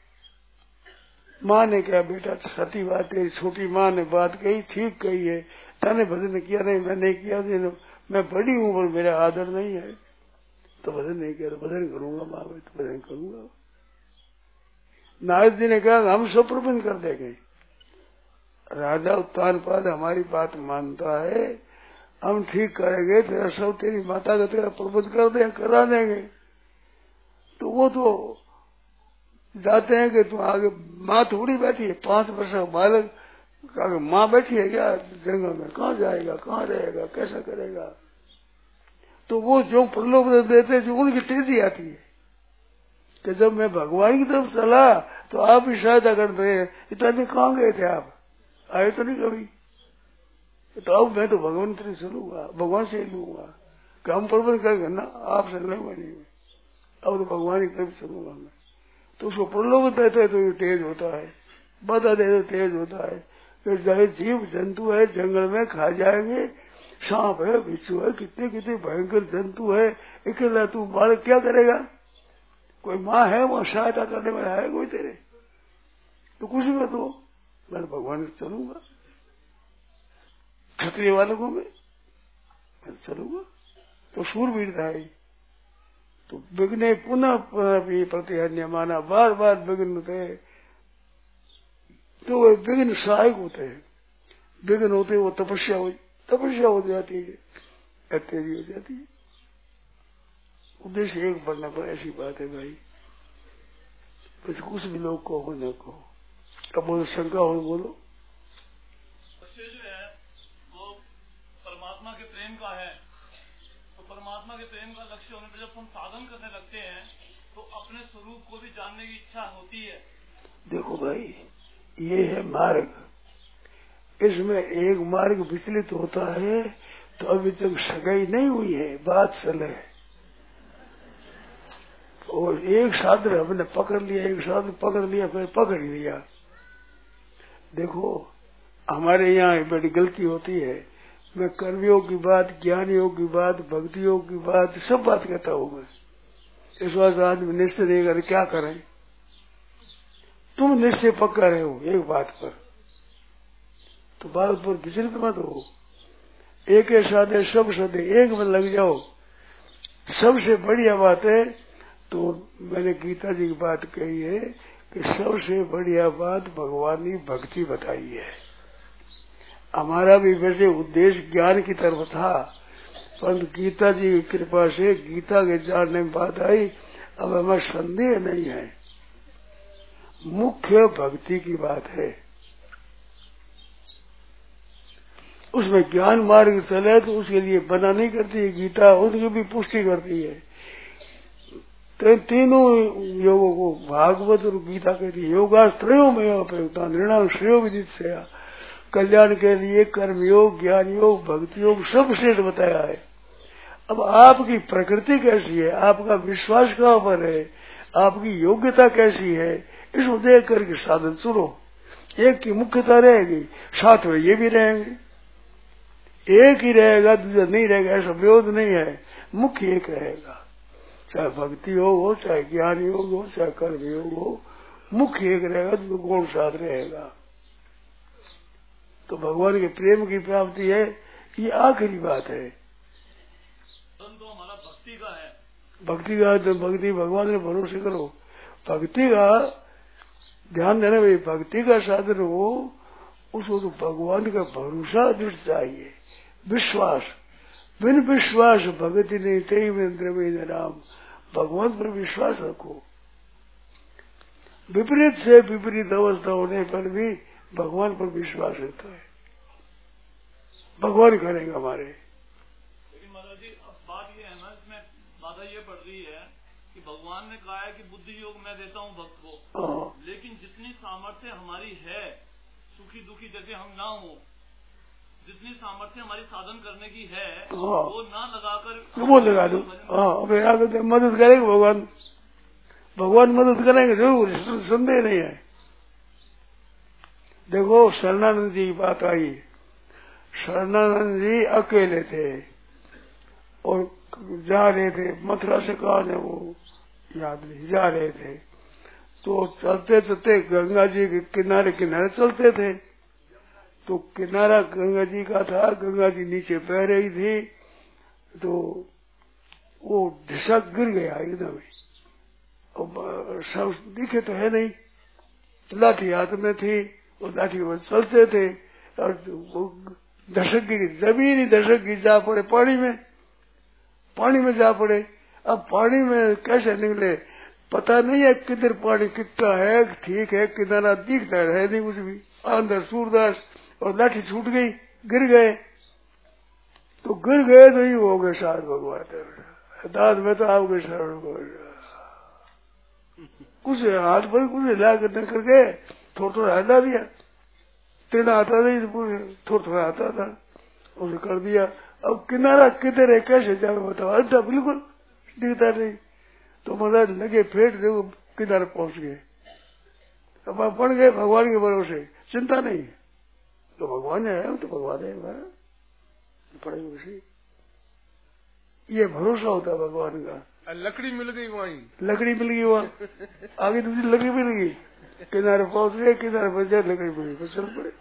[SPEAKER 1] माँ ने क्या बेटा सती बात है, छोटी माँ ने बात कही, ठीक कही है, तने भजन किया नहीं, मैं नहीं किया, मैं बड़ी हूँ पर मेरा आदर नहीं है तो भजन नहीं किया, तो भजन करूंगा माँ में, तो भजन करूंगा। नारद जी ने कहा हम सब प्रबंध कर देंगे। राजा उत्तानपाद हमारी बात मानता है, हम ठीक करेंगे, तेरा सब तेरी माता का तेरा प्रबंध कर दे, करा देंगे। तो वो तो जाते हैं कि तुम आगे, माँ थोड़ी बैठी है, 5 वर्ष का बालक, माँ बैठी है क्या जंगल में, कहाँ जाएगा, कहाँ रहेगा, कैसा करेगा। तो वो जो प्रलोभन देते जो उनकी तेजी आती है कि जब मैं भगवान की तरफ चला तो आप भी सहायता करते हैं, इतने कहाँ गए थे आप, आए तो नहीं कभी, तो अब मैं तो भगवान से सुनूंगा, भगवान से लूंगा, काम प्रबंध करेंगे ना, आपसे लूंगा नहीं, अब तो भगवान की तरफ सुनूंगा मैं। तो उसको प्रलोभन देते है तो ये तेज होता है, बता दे तो तेज होता है। तो चाहे जीव जंतु है जंगल में खा जाएंगे, सांप है बिच्छू है, कितने कितने भयंकर जंतु है, अकेला तू बालक क्या करेगा, कोई माँ है वो सहायता करने वाला है कोई तेरे, तो कुछ भी तो मैं भगवान से चलूंगा, क्षत्रिय वालों को मैं चलूंगा। तो शूरवीरता है। तो विघ्न पुनः प्रतिहन्य माना, बार बार विघ्न होते हैं तो वे विघ्न सहायक होते हैं, विघ्न होते वो तपस्या हो जाती है, तेजी हो जाती है। उद्देश्य एक बनना पर ऐसी बात है भाई, कुछ भी लोग कहो न कहो, अब बोलो शंका हो बोलो।
[SPEAKER 2] जो है वो परमात्मा के प्रेम का है, तो परमात्मा के प्रेम का लक्ष्य होने पर जब हम साधन करने लगते हैं तो अपने स्वरूप को भी जानने की इच्छा होती है।
[SPEAKER 1] देखो भाई ये है मार्ग, इसमें एक मार्ग विचलित होता है तो अभी तक सगाई नहीं हुई है, बात चले, और एक साधन हमने पकड़ लिया, एक साधन पकड़ लिया, फिर पकड़ लिया। देखो हमारे यहाँ बड़ी गलती होती है, मैं कर्मयोग की बात, ज्ञान योग की बात, भक्ति योग की बात, सब बात कहता हूँ मैं। इस बात आदमी निश्चय नहीं करे, क्या करें, तुम निश्चय पक्का रहे हो एक बात पर, तो बात पर विचलित मत हो, एक साधे सब सदे, एक में लग जाओ, सबसे बढ़िया बात है। तो मैंने गीता जी की बात कही है कि सबसे बढ़िया बात भगवान की भक्ति बताई है। हमारा भी वैसे उद्देश्य ज्ञान की तरफ था, परंतु गीता जी की कृपा से गीता के जानने में बात आई, अब हमें संदेह नहीं है, मुख्य भक्ति की बात है। उसमें ज्ञान मार्ग चले तो उसके लिए बना नहीं करती है गीता, उसकी भी पुष्टि करती है। तो तीनों योगों को भागवत और गीता कहती है, योगास्त्रयों में प्रयुक्ता निर्णाम श्रेयो विदित से, कल्याण के लिए कर्म योग, ज्ञान योग, भक्ति योग सब श्रेष्ठ बताया है। अब आपकी प्रकृति कैसी है, आपका विश्वास कहाँ पर है, आपकी योग्यता कैसी है, इसको देख करके साधन चुनो। एक की मुख्यता रहेगी, साथ में ये भी रहेंगे, एक ही रहेगा दूसरा नहीं रहेगा ऐसा विरोध नहीं है, मुख्य एक रहेगा, चाहे भक्ति योग हो, चाहे ज्ञान योग हो, चाहे कर्म योग हो, मुख्य एक रहेगा, तो गुण साथ रहेगा। तो भगवान के प्रेम की प्राप्ति है, ये आखिरी बात है।
[SPEAKER 2] तो हमारा भक्ति का है,
[SPEAKER 1] भक्ति का तो भक्ति भगवान ने भरोसे करो, भक्ति का ध्यान देना भाई, भक्ति का साधन हो उसको तो भगवान का भरोसा दृढ़ चाहिए, विश्वास। बिन विश्वास भगति नहीं तेई में द्रविण राम। भगवान पर विश्वास रखो। विपरीत से विपरीत अवस्था होने पर भी भगवान पर विश्वास रहता है, भगवान करेंगे हमारे।
[SPEAKER 2] लेकिन महाराज जी अब बात ये है ना, इसमें बाधा ये पड़ रही है कि भगवान ने कहा है कि बुद्धि योग मैं देता हूँ भक्त को, लेकिन जितनी सामर्थ्य हमारी है, सुखी दुखी जैसे हम ना हो, जितनी सामर्थ्य हमारी साधन करने की है वो ना लगाकर
[SPEAKER 1] वो लगा दो। हाँ, आगे मदद करेंगे भगवान, भगवान मदद करेंगे जरूर, संदेह नहीं है। देखो शरणानंद जी की बात आई। शरणानंद जी अकेले थे और जा रहे थे मथुरा से, कहा है वो याद नहीं, जा रहे थे तो चलते चलते गंगा जी के किनारे किनारे चलते थे, तो किनारा गंगा जी का था, गंगा जी नीचे बह रही थी, तो वो ढिसक गिर गया एकदम। सब दिखे तो है नहीं, लाठी हाथ में थी और लाठी पर चलते थे और दशक की जमीन ही दशक की जा पड़े पानी में जा पड़े। अब पानी में कैसे निकले पता नहीं है, किधर पानी कितना है, ठीक है किनारा दिखता है नहीं कुछ भी, अंदर सूरदास और लाठी छूट गई, गिर गए। तो गिर गए तो ही हो गए शायद भगवान दाद में तो आओ गए शरण को, कुछ हाथ पर कुछ हिला कर गए, थोड़ा थोड़ा हिला दिया, तेना आता नहीं थोड़ा थोड़ा आता था, उसे कर दिया। अब किनारा किधर है कैसे जाए बताओ, अड्डा बिल्कुल दिखता नहीं। तो महाराज लगे फेट देखो किनारे पहुंच गए। अब आप पड़ गए भगवान के भरोसे, चिंता नहीं, तो भगवान है तो भगवान है, पड़ेगा उसे, ये भरोसा होता है भगवान का।
[SPEAKER 3] लकड़ी मिल गई वहीं,
[SPEAKER 1] लकड़ी मिल गई वहाँ, आगे दूसरी लकड़ी मिल गई, किनारे पहुंच गए, किनारे पहुंच जाए लकड़ी मिल गई, चल पड़े।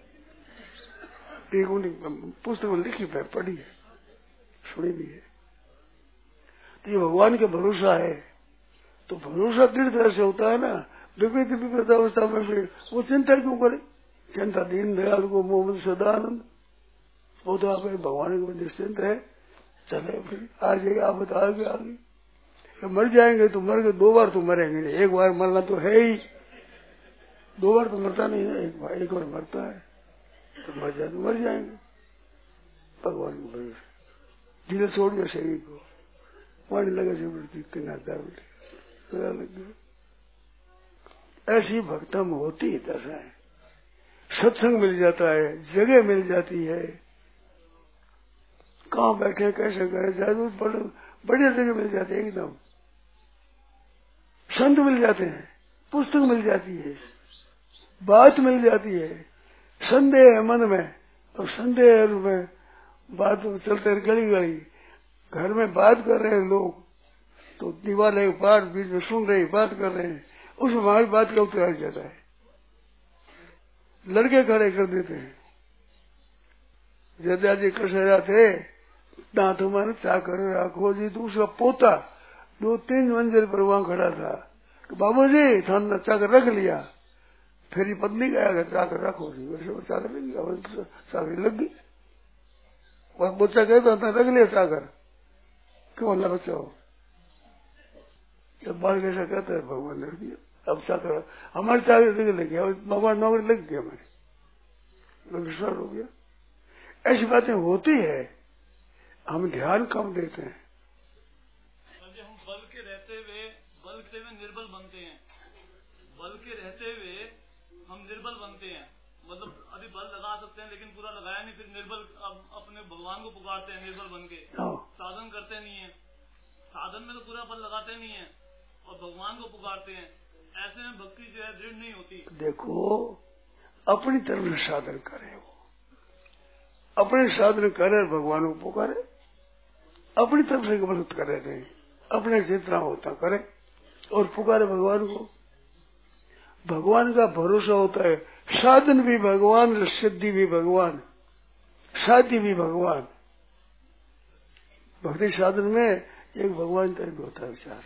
[SPEAKER 1] एक पुस्तक में लिखी है, पढ़ी है, सुनी भी है। तो ये भगवान के भरोसा है, तो भरोसा दृढ़ तरह से होता है ना। विपरीत विपरीत अवस्था में भी वो चिंता क्यों करे, चिंता दीन दयाल को मोहम्मद सदानंद, वो तो आप भगवान के निश्चिंत है, चले फिर आ जाएगा, आप बताओगे आगे। मर जाएंगे तो मर गए, 2 बार तो मरेंगे नहीं, 1 बार मरना तो है ही, 2 बार तो मरता नहीं है, एक बार मरता है, तो मर जाए तो मर जाएंगे। भगवान के भरोसे दिल छोड़ गया शरीर को, पानी लगा से किनारा लग गया। ऐसी भक्तम होती दशाएं, सत्संग मिल जाता है, जगह मिल जाती है, कहाँ बैठे कैसे करें, जादू बढ़िया जगह मिल जाती है, एकदम संत मिल जाते हैं, पुस्तक मिल जाती है, बात मिल जाती है। संदेह है मन में, और संदेह में बात चलते गली गली, घर में बात कर रहे हैं लोग, तो दीवार पार बीच में सुन रहे बात कर रहे हैं, उसमें हमारी बात का उत्तर आ जाता है, लड़के खड़े कर देते हैं। जदा जी कसेरा थे, दांत मारे चाकर राखो जी, तो उसका पोता 2-3 मंजिल पर वहां खड़ा था, तो बाबू जी थाना चाकर रख लिया, फिर ये पत्नी गया चाकर रखो जी, वैसे वो चाकर लग गया, चाकर लग गई, और बच्चा कहता था रख लिया चाकर, क्यों अल्लाह बचाओ, जब बाल कैसा कहता है भगवान रख दिया, अब चाकर हमारे चाकर लग गया, भगवान नौकरी लग गया, हमारे विश्वास हो गया। ऐसी बातें होती है, हम ध्यान कम देते हैं।
[SPEAKER 2] हम बल के रहते हुए निर्बल बनते हैं, बल के रहते हुए हम निर्बल बनते हैं, मतलब अभी बल लगा सकते हैं लेकिन पूरा लगाया नहीं, फिर निर्बल अपने भगवान को पुकारते हैं निर्बल बन के, साधन करते नहीं है, साधन में तो पूरा बल लगाते नहीं है और भगवान को पुकारते हैं, ऐसे में भक्ति जो है दृढ़ नहीं होती।
[SPEAKER 1] देखो अपनी तरफ से साधन करे, वो अपने साधन करे, भगवान को पुकारे, अपनी तरफ से मदद करे नहीं, अपने जितना होता करे और पुकारे भगवान को। भगवान का भरोसा होता है, साधन भी भगवान, सिद्धि भी भगवान, शादी भी भगवान। भक्ति साधन में एक भगवान तक भी होता है विचार।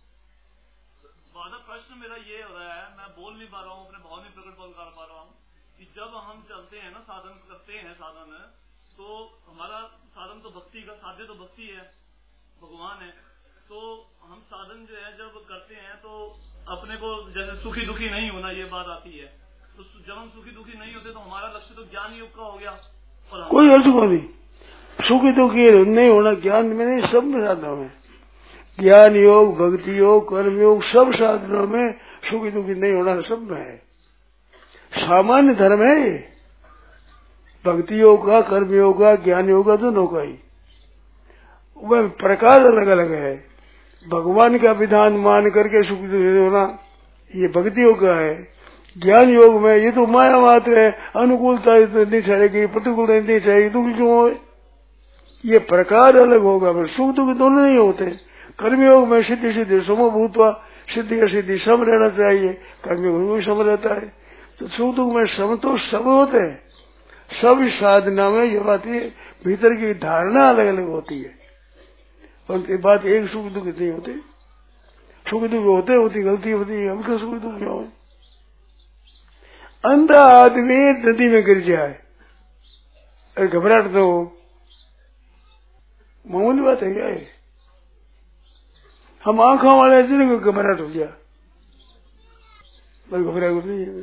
[SPEAKER 2] प्रश्न मेरा ये हो रहा है, मैं बोल नहीं पा रहा हूँ, अपने भाव नहीं प्रकट कर पा रहा हूँ कि जब हम चलते हैं ना, साधन करते हैं साधन, तो हमारा साधन तो भक्ति का, साध्य तो भक्ति है, भगवान है। तो हम साधन जो है जब करते हैं तो अपने को जैसे सुखी दुखी नहीं होना, ये बात आती है। तो जब हम सुखी दुखी नहीं होते तो हमारा लक्ष्य तो ज्ञान योग का हो गया। और
[SPEAKER 1] कोई अर्थ को नहीं, सुखी दुखी नहीं होना ज्ञान में नहीं, सब में साधनों में, ज्ञान योग, भक्ति योग, कर्म योग, सब साधनों में सुखी दुखी नहीं होना सब में है। सामान्य धर्म है ये, भक्ति योग का, कर्म योग का, ज्ञान योग का, दोनों का ही। वह प्रकार अलग अलग है। भगवान का विधान मान करके सुख दुखी होना ये भक्ति योग का है। ज्ञान योग में ये तो माया मात्र है, अनुकूलता नहीं चाहिए, प्रतिकूलता नहीं चाहिए, दुख क्यों हो, ये प्रकार अलग होगा। पर सुख दुख दोनों नहीं होते। कर्मयोग में सिद्धि सिद्धि समभूतवा, सिद्धि का सिद्धि सम रहना चाहिए, कर्मयोग में सम रहता है। तो सुख दुख में सम तो सब होते हैं। सब साधना में ये बात है, भीतर की धारणा अलग अलग होती है, और ये बात एक सुख दुख नहीं होते। सुख दुख होते होती गलती होती है, हम क्यों सुख दुख क्यों हो। अंधा आदमी नदी में गिर जाए अरे घबराहट तो मामूली बात है क्या है। हम आंखों वाले जिन्हें को घबराहट हो गया, मैं घबराहट नहीं है,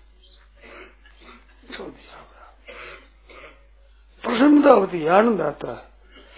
[SPEAKER 1] छोड़ दिया। प्रसन्नता होती है, आनंद आता है।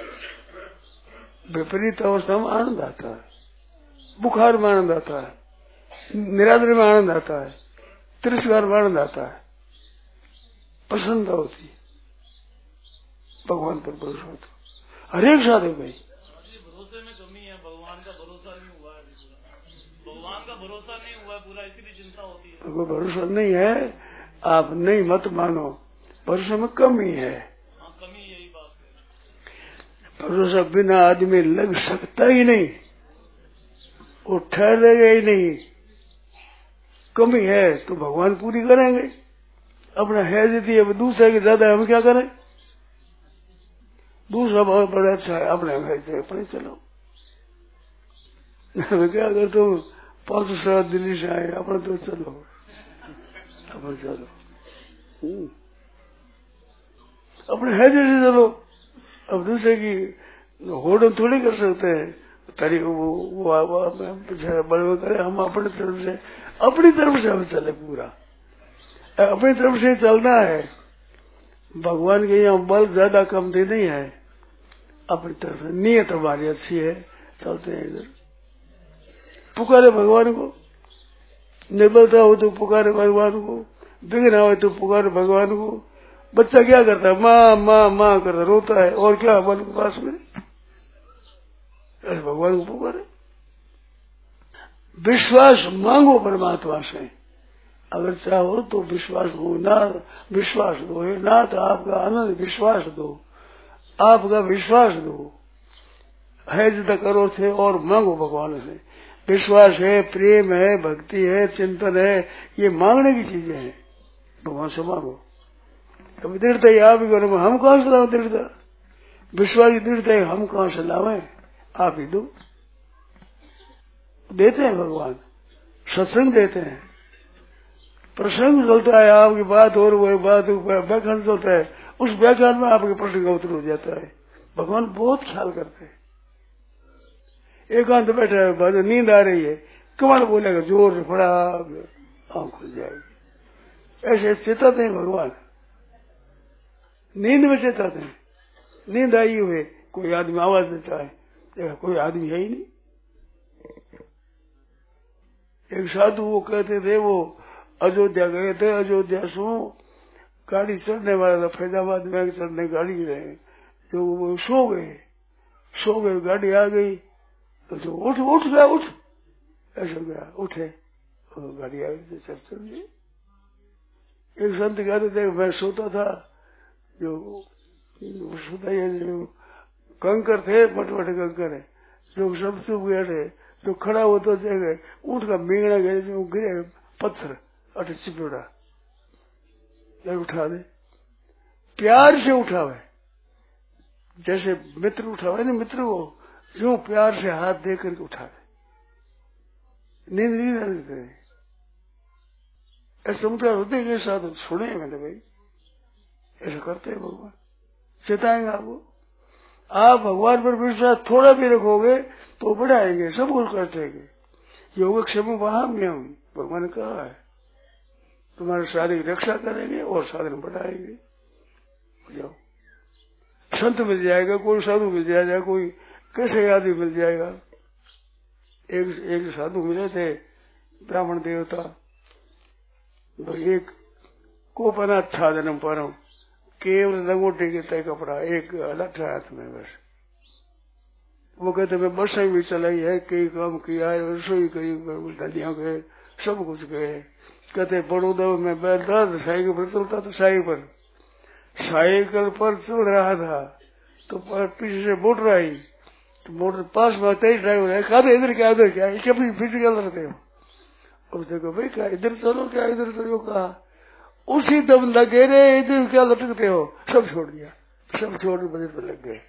[SPEAKER 1] विपरीत अवस्था में आनंद आता है, बुखार में आनंद आता है, निरादर में आनंद आता है, तिरस्कार में आनंद आता है, प्रसन्नता होती है। भगवान पर भरोसा होता हर एक साधक भाई।
[SPEAKER 2] भरोसे में कमी है, भगवान का भरोसा नहीं हुआ है, भगवान का भरोसा नहीं हुआ है पूरा, इसीलिए चिंता होती है।
[SPEAKER 1] कोई भरोसा नहीं है, आप नहीं मत मानो, भरोसे में कमी है।
[SPEAKER 2] कमी यही बात है।
[SPEAKER 1] भरोसा बिना आदमी लग सकता ही नहीं, वो ठहरेगा ही नहीं। कमी है तो भगवान पूरी करेंगे, अपना है देती है, दूसरे के ज्यादा हम क्या करें। दूसरा बहुत बड़ा अच्छा है, अपने अपने चलो। क्या अगर तुम 500 दिल्ली से आए, अपने तो चलो, अपने चलो, अपने है जैसे चलो। अब दूसरे की होड़ थोड़ी कर सकते हैं, तारीख वो बड़े करे। हम अपनी तरफ से हम चले, पूरा अपनी तरफ से चलना है। भगवान के यहाँ बल ज्यादा कमती नहीं है, अपनी तरफ से नियत हमारी अच्छी है, चलते हैं इधर। पुकारे भगवान को, निर्बलता हो तो पुकारे भगवान को, विघ्न हो तो पुकारे भगवान को। बच्चा क्या करता है, माँ माँ माँ करता, रोता है, और क्या भगवान के पास में, भगवान को पुकारे। विश्वास मांगो परमात्मा से, अगर चाहो तो विश्वास हो, ना विश्वास दो, ना तो आपका आनंद विश्वास दो, आपका विश्वास दो। है जितना करो थे और मांगो भगवान से। विश्वास है, प्रेम है, भक्ति है, चिंतन है, ये मांगने की चीजें हैं, भगवान से मांगो। कभी दृढ़ता ही आप ही करो, हम कहां से लाओ दृढ़ता, विश्वास की दृढ़ता है हम कहां से लावे, आप ही दो। देते हैं भगवान, सत्संग देते हैं, प्रसंग चलता है, आपकी बात और वो बात व्याख्यान चलता है, उस व्याख्यान में आपके प्रश्न का उत्तर हो जाता है। भगवान बहुत ख्याल करते हैं। एकांत बैठा है, बाद नींद आ रही है, कमाल बोलेगा जोर से, बड़ा आंख खुल जाएगी, ऐसे चेताते हैं भगवान, नींद में चेताते हैं। नींद आई हुई, कोई आदमी आवाज देता है, कोई आदमी है ही नहीं। एक साधु वो कहते थे, वो अयोध्या गए थे, अयोध्या से गाड़ी चढ़ने वाला था, फैजाबाद में चढ़ने गाड़ी रहे, तो वो सो गए, गाड़ी आ गई तो उठ गया, ऐसा गया, उठे, गाड़ी आ गई, चल गई। एक संत कहते थे, मैं सोता था, जो सोता जो कंकर थे, मटमटे कंकर है, जो सब चुप गए थे, जो खड़ा हो तो गए, ऊँट का बींगड़ा गए, जो गिरे पत्थर अट चिपड़ा, उठा दे, प्यार से उठावे, जैसे मित्र उठावे ना, मित्र को जो प्यार से हाथ दे करके उठावे, नींद नहीं आने देते, ऐसे चमत्कार होते के साथ सुने मैंने भाई, ऐसा करते हैं भगवान, चेताएंगे आपको। आप भगवान पर विश्वास थोड़ा भी रखोगे तो बढ़ाएंगे, सब कुछ करते हैं। योगक्षेम वहाम्यम भगवान ने कहा है, तुम्हारे शारीरिक रक्षा करेंगे और साधन बढ़ाएंगे। जाओ, संत मिल जाएगा, कोई साधु मिल जाएगा, कोई कैसे आदमी मिल जाएगा। एक साधु मिले थे ब्राह्मण देवता, तो एक को पना छादनम परम, केवल लंगोटे के तय कपड़ा, एक अलग हाथ में बस। वो कहते मैं बस भी चलाई है, कई काम किया है, रसोई करी, धनिया गए, सब कुछ गए। कहते बड़ौदा में बैल था, साइकिल पर चलता था, साइकिल पर चल रहा था तो पीछे से मोटर आई, तो मोटर पास में तेज ड्राइवर है, कहा इधर क्या उधर क्या, कभी पीछे चल रहते हो। अब देखो भाई क्या इधर चलो, क्या इधर चलो, कहा उसी दम लगे रे, इधर क्या लटकते हो, सब छोड़ दिया, सब छोड़ बजे पर लग गए।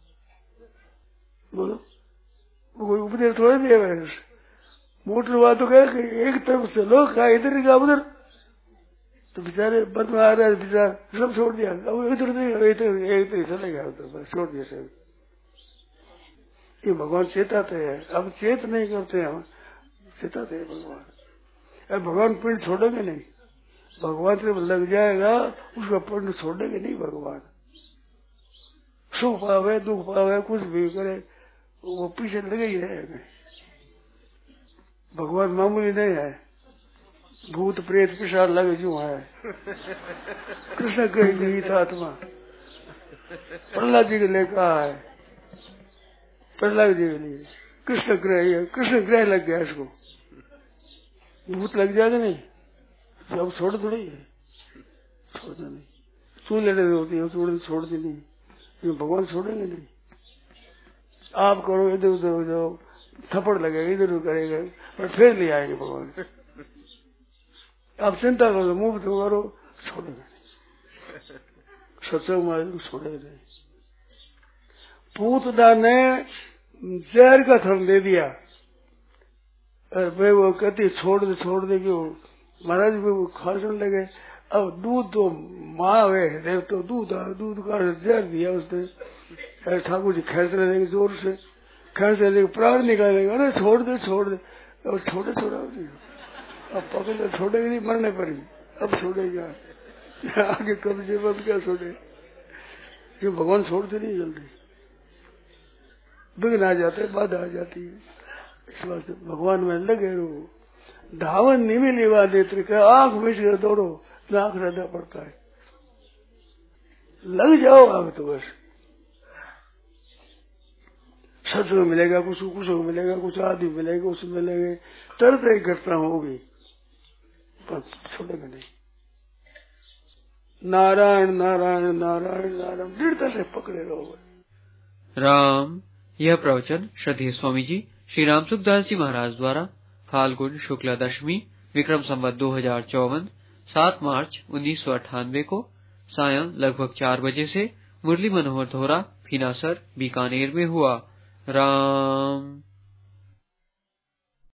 [SPEAKER 1] बोलो कोई उपदेश थोड़े दिया गए, मोटर वाला तो कहे कि एक तरफ चलो, कहा इधर क्या उधर, तो बेचारे बद में आ रहा है, बेचारा सब छोड़ दिया, अब इधर नहीं, एक चले गया, तो बस छोड़ दिया सब। ये भगवान चेताते हैं, अब चेत नहीं करते हम, चेताते हैं भगवान। अब भगवान पेड़ छोड़ेंगे नहीं, भगवान से लग जाएगा उसका पेड़ छोड़ेंगे नहीं भगवान। सुख पावे दुख पावे कुछ भी करे, वो पीछे लगे ही रहेंगे। भगवान मामूली नहीं है, भूत प्रेत पिशाच लगे जो है। कृष्ण कही गीत आत्मा प्रहलाद जी के लिए कहा है, प्रहलाद जी के लिए कृष्ण ग्रह, कृष्ण ग्रह लग गया इसको, भूत लग जाएगा नहीं, अब छोड़ दो नहीं, छोड़ना नहीं, तू लेने होती है, छोड़ती नहीं, ये भगवान छोड़ेंगे नहीं। आप करो इधर उधर हो जाओ, थप्पड़ लगेगा, इधर उधर करेगा, और फिर ले आएंगे भगवान। आप चिंता करो, मुफ्त करो, छोड़ेगा नहीं, सत्संग में छोड़ेगा नहीं। पूतना ने जहर का थम दे दिया, और भाई वो कहती छोड़ दे क्यों, महाराज भी वो खांसने लगे। अब दूध तो माँ है तो दूध का जहर दिया उसने, ठाकुर जी खेसने लगे जोर से, खेसने लगे, प्राण निकालेंगे, अरे छोड़ दे, अब छोड़ा नहीं, अब पकड़ तो छोड़ेगी नहीं, मरने पर ही अब छोड़ेगा, आगे कब्जे में क्या छोड़े, क्यों भगवान छोड़ते नहीं जल्दी, विघ्न आ जाते, बाधा आ जाती है। इस बात भगवान में लगे रहो, धावन निमी लेवा नेत्र का, आंख मिच कर दौड़ो, नाक रहना पड़ता है, लग जाओ आग तो बस। सत्संग मिलेगा कुछ मिलेगा, कुछ आदि मिलेगा, कुछ मिलेंगे, तरह तरह की घटना होगी, पर छोड़ेगा नहीं। नारायण नारायण नारायण नारायण दृढ़ता से पकड़े रहो।
[SPEAKER 3] राम। यह प्रवचन श्रद्धेय स्वामी जी श्री राम सुखदास जी महाराज द्वारा फाल्गुन शुक्ला दशमी विक्रम संवत 2054 7 मार्च 1998 को सायं लगभग 4 बजे से मुरली मनोहर धोरा, फीनासर, बीकानेर में हुआ। राम।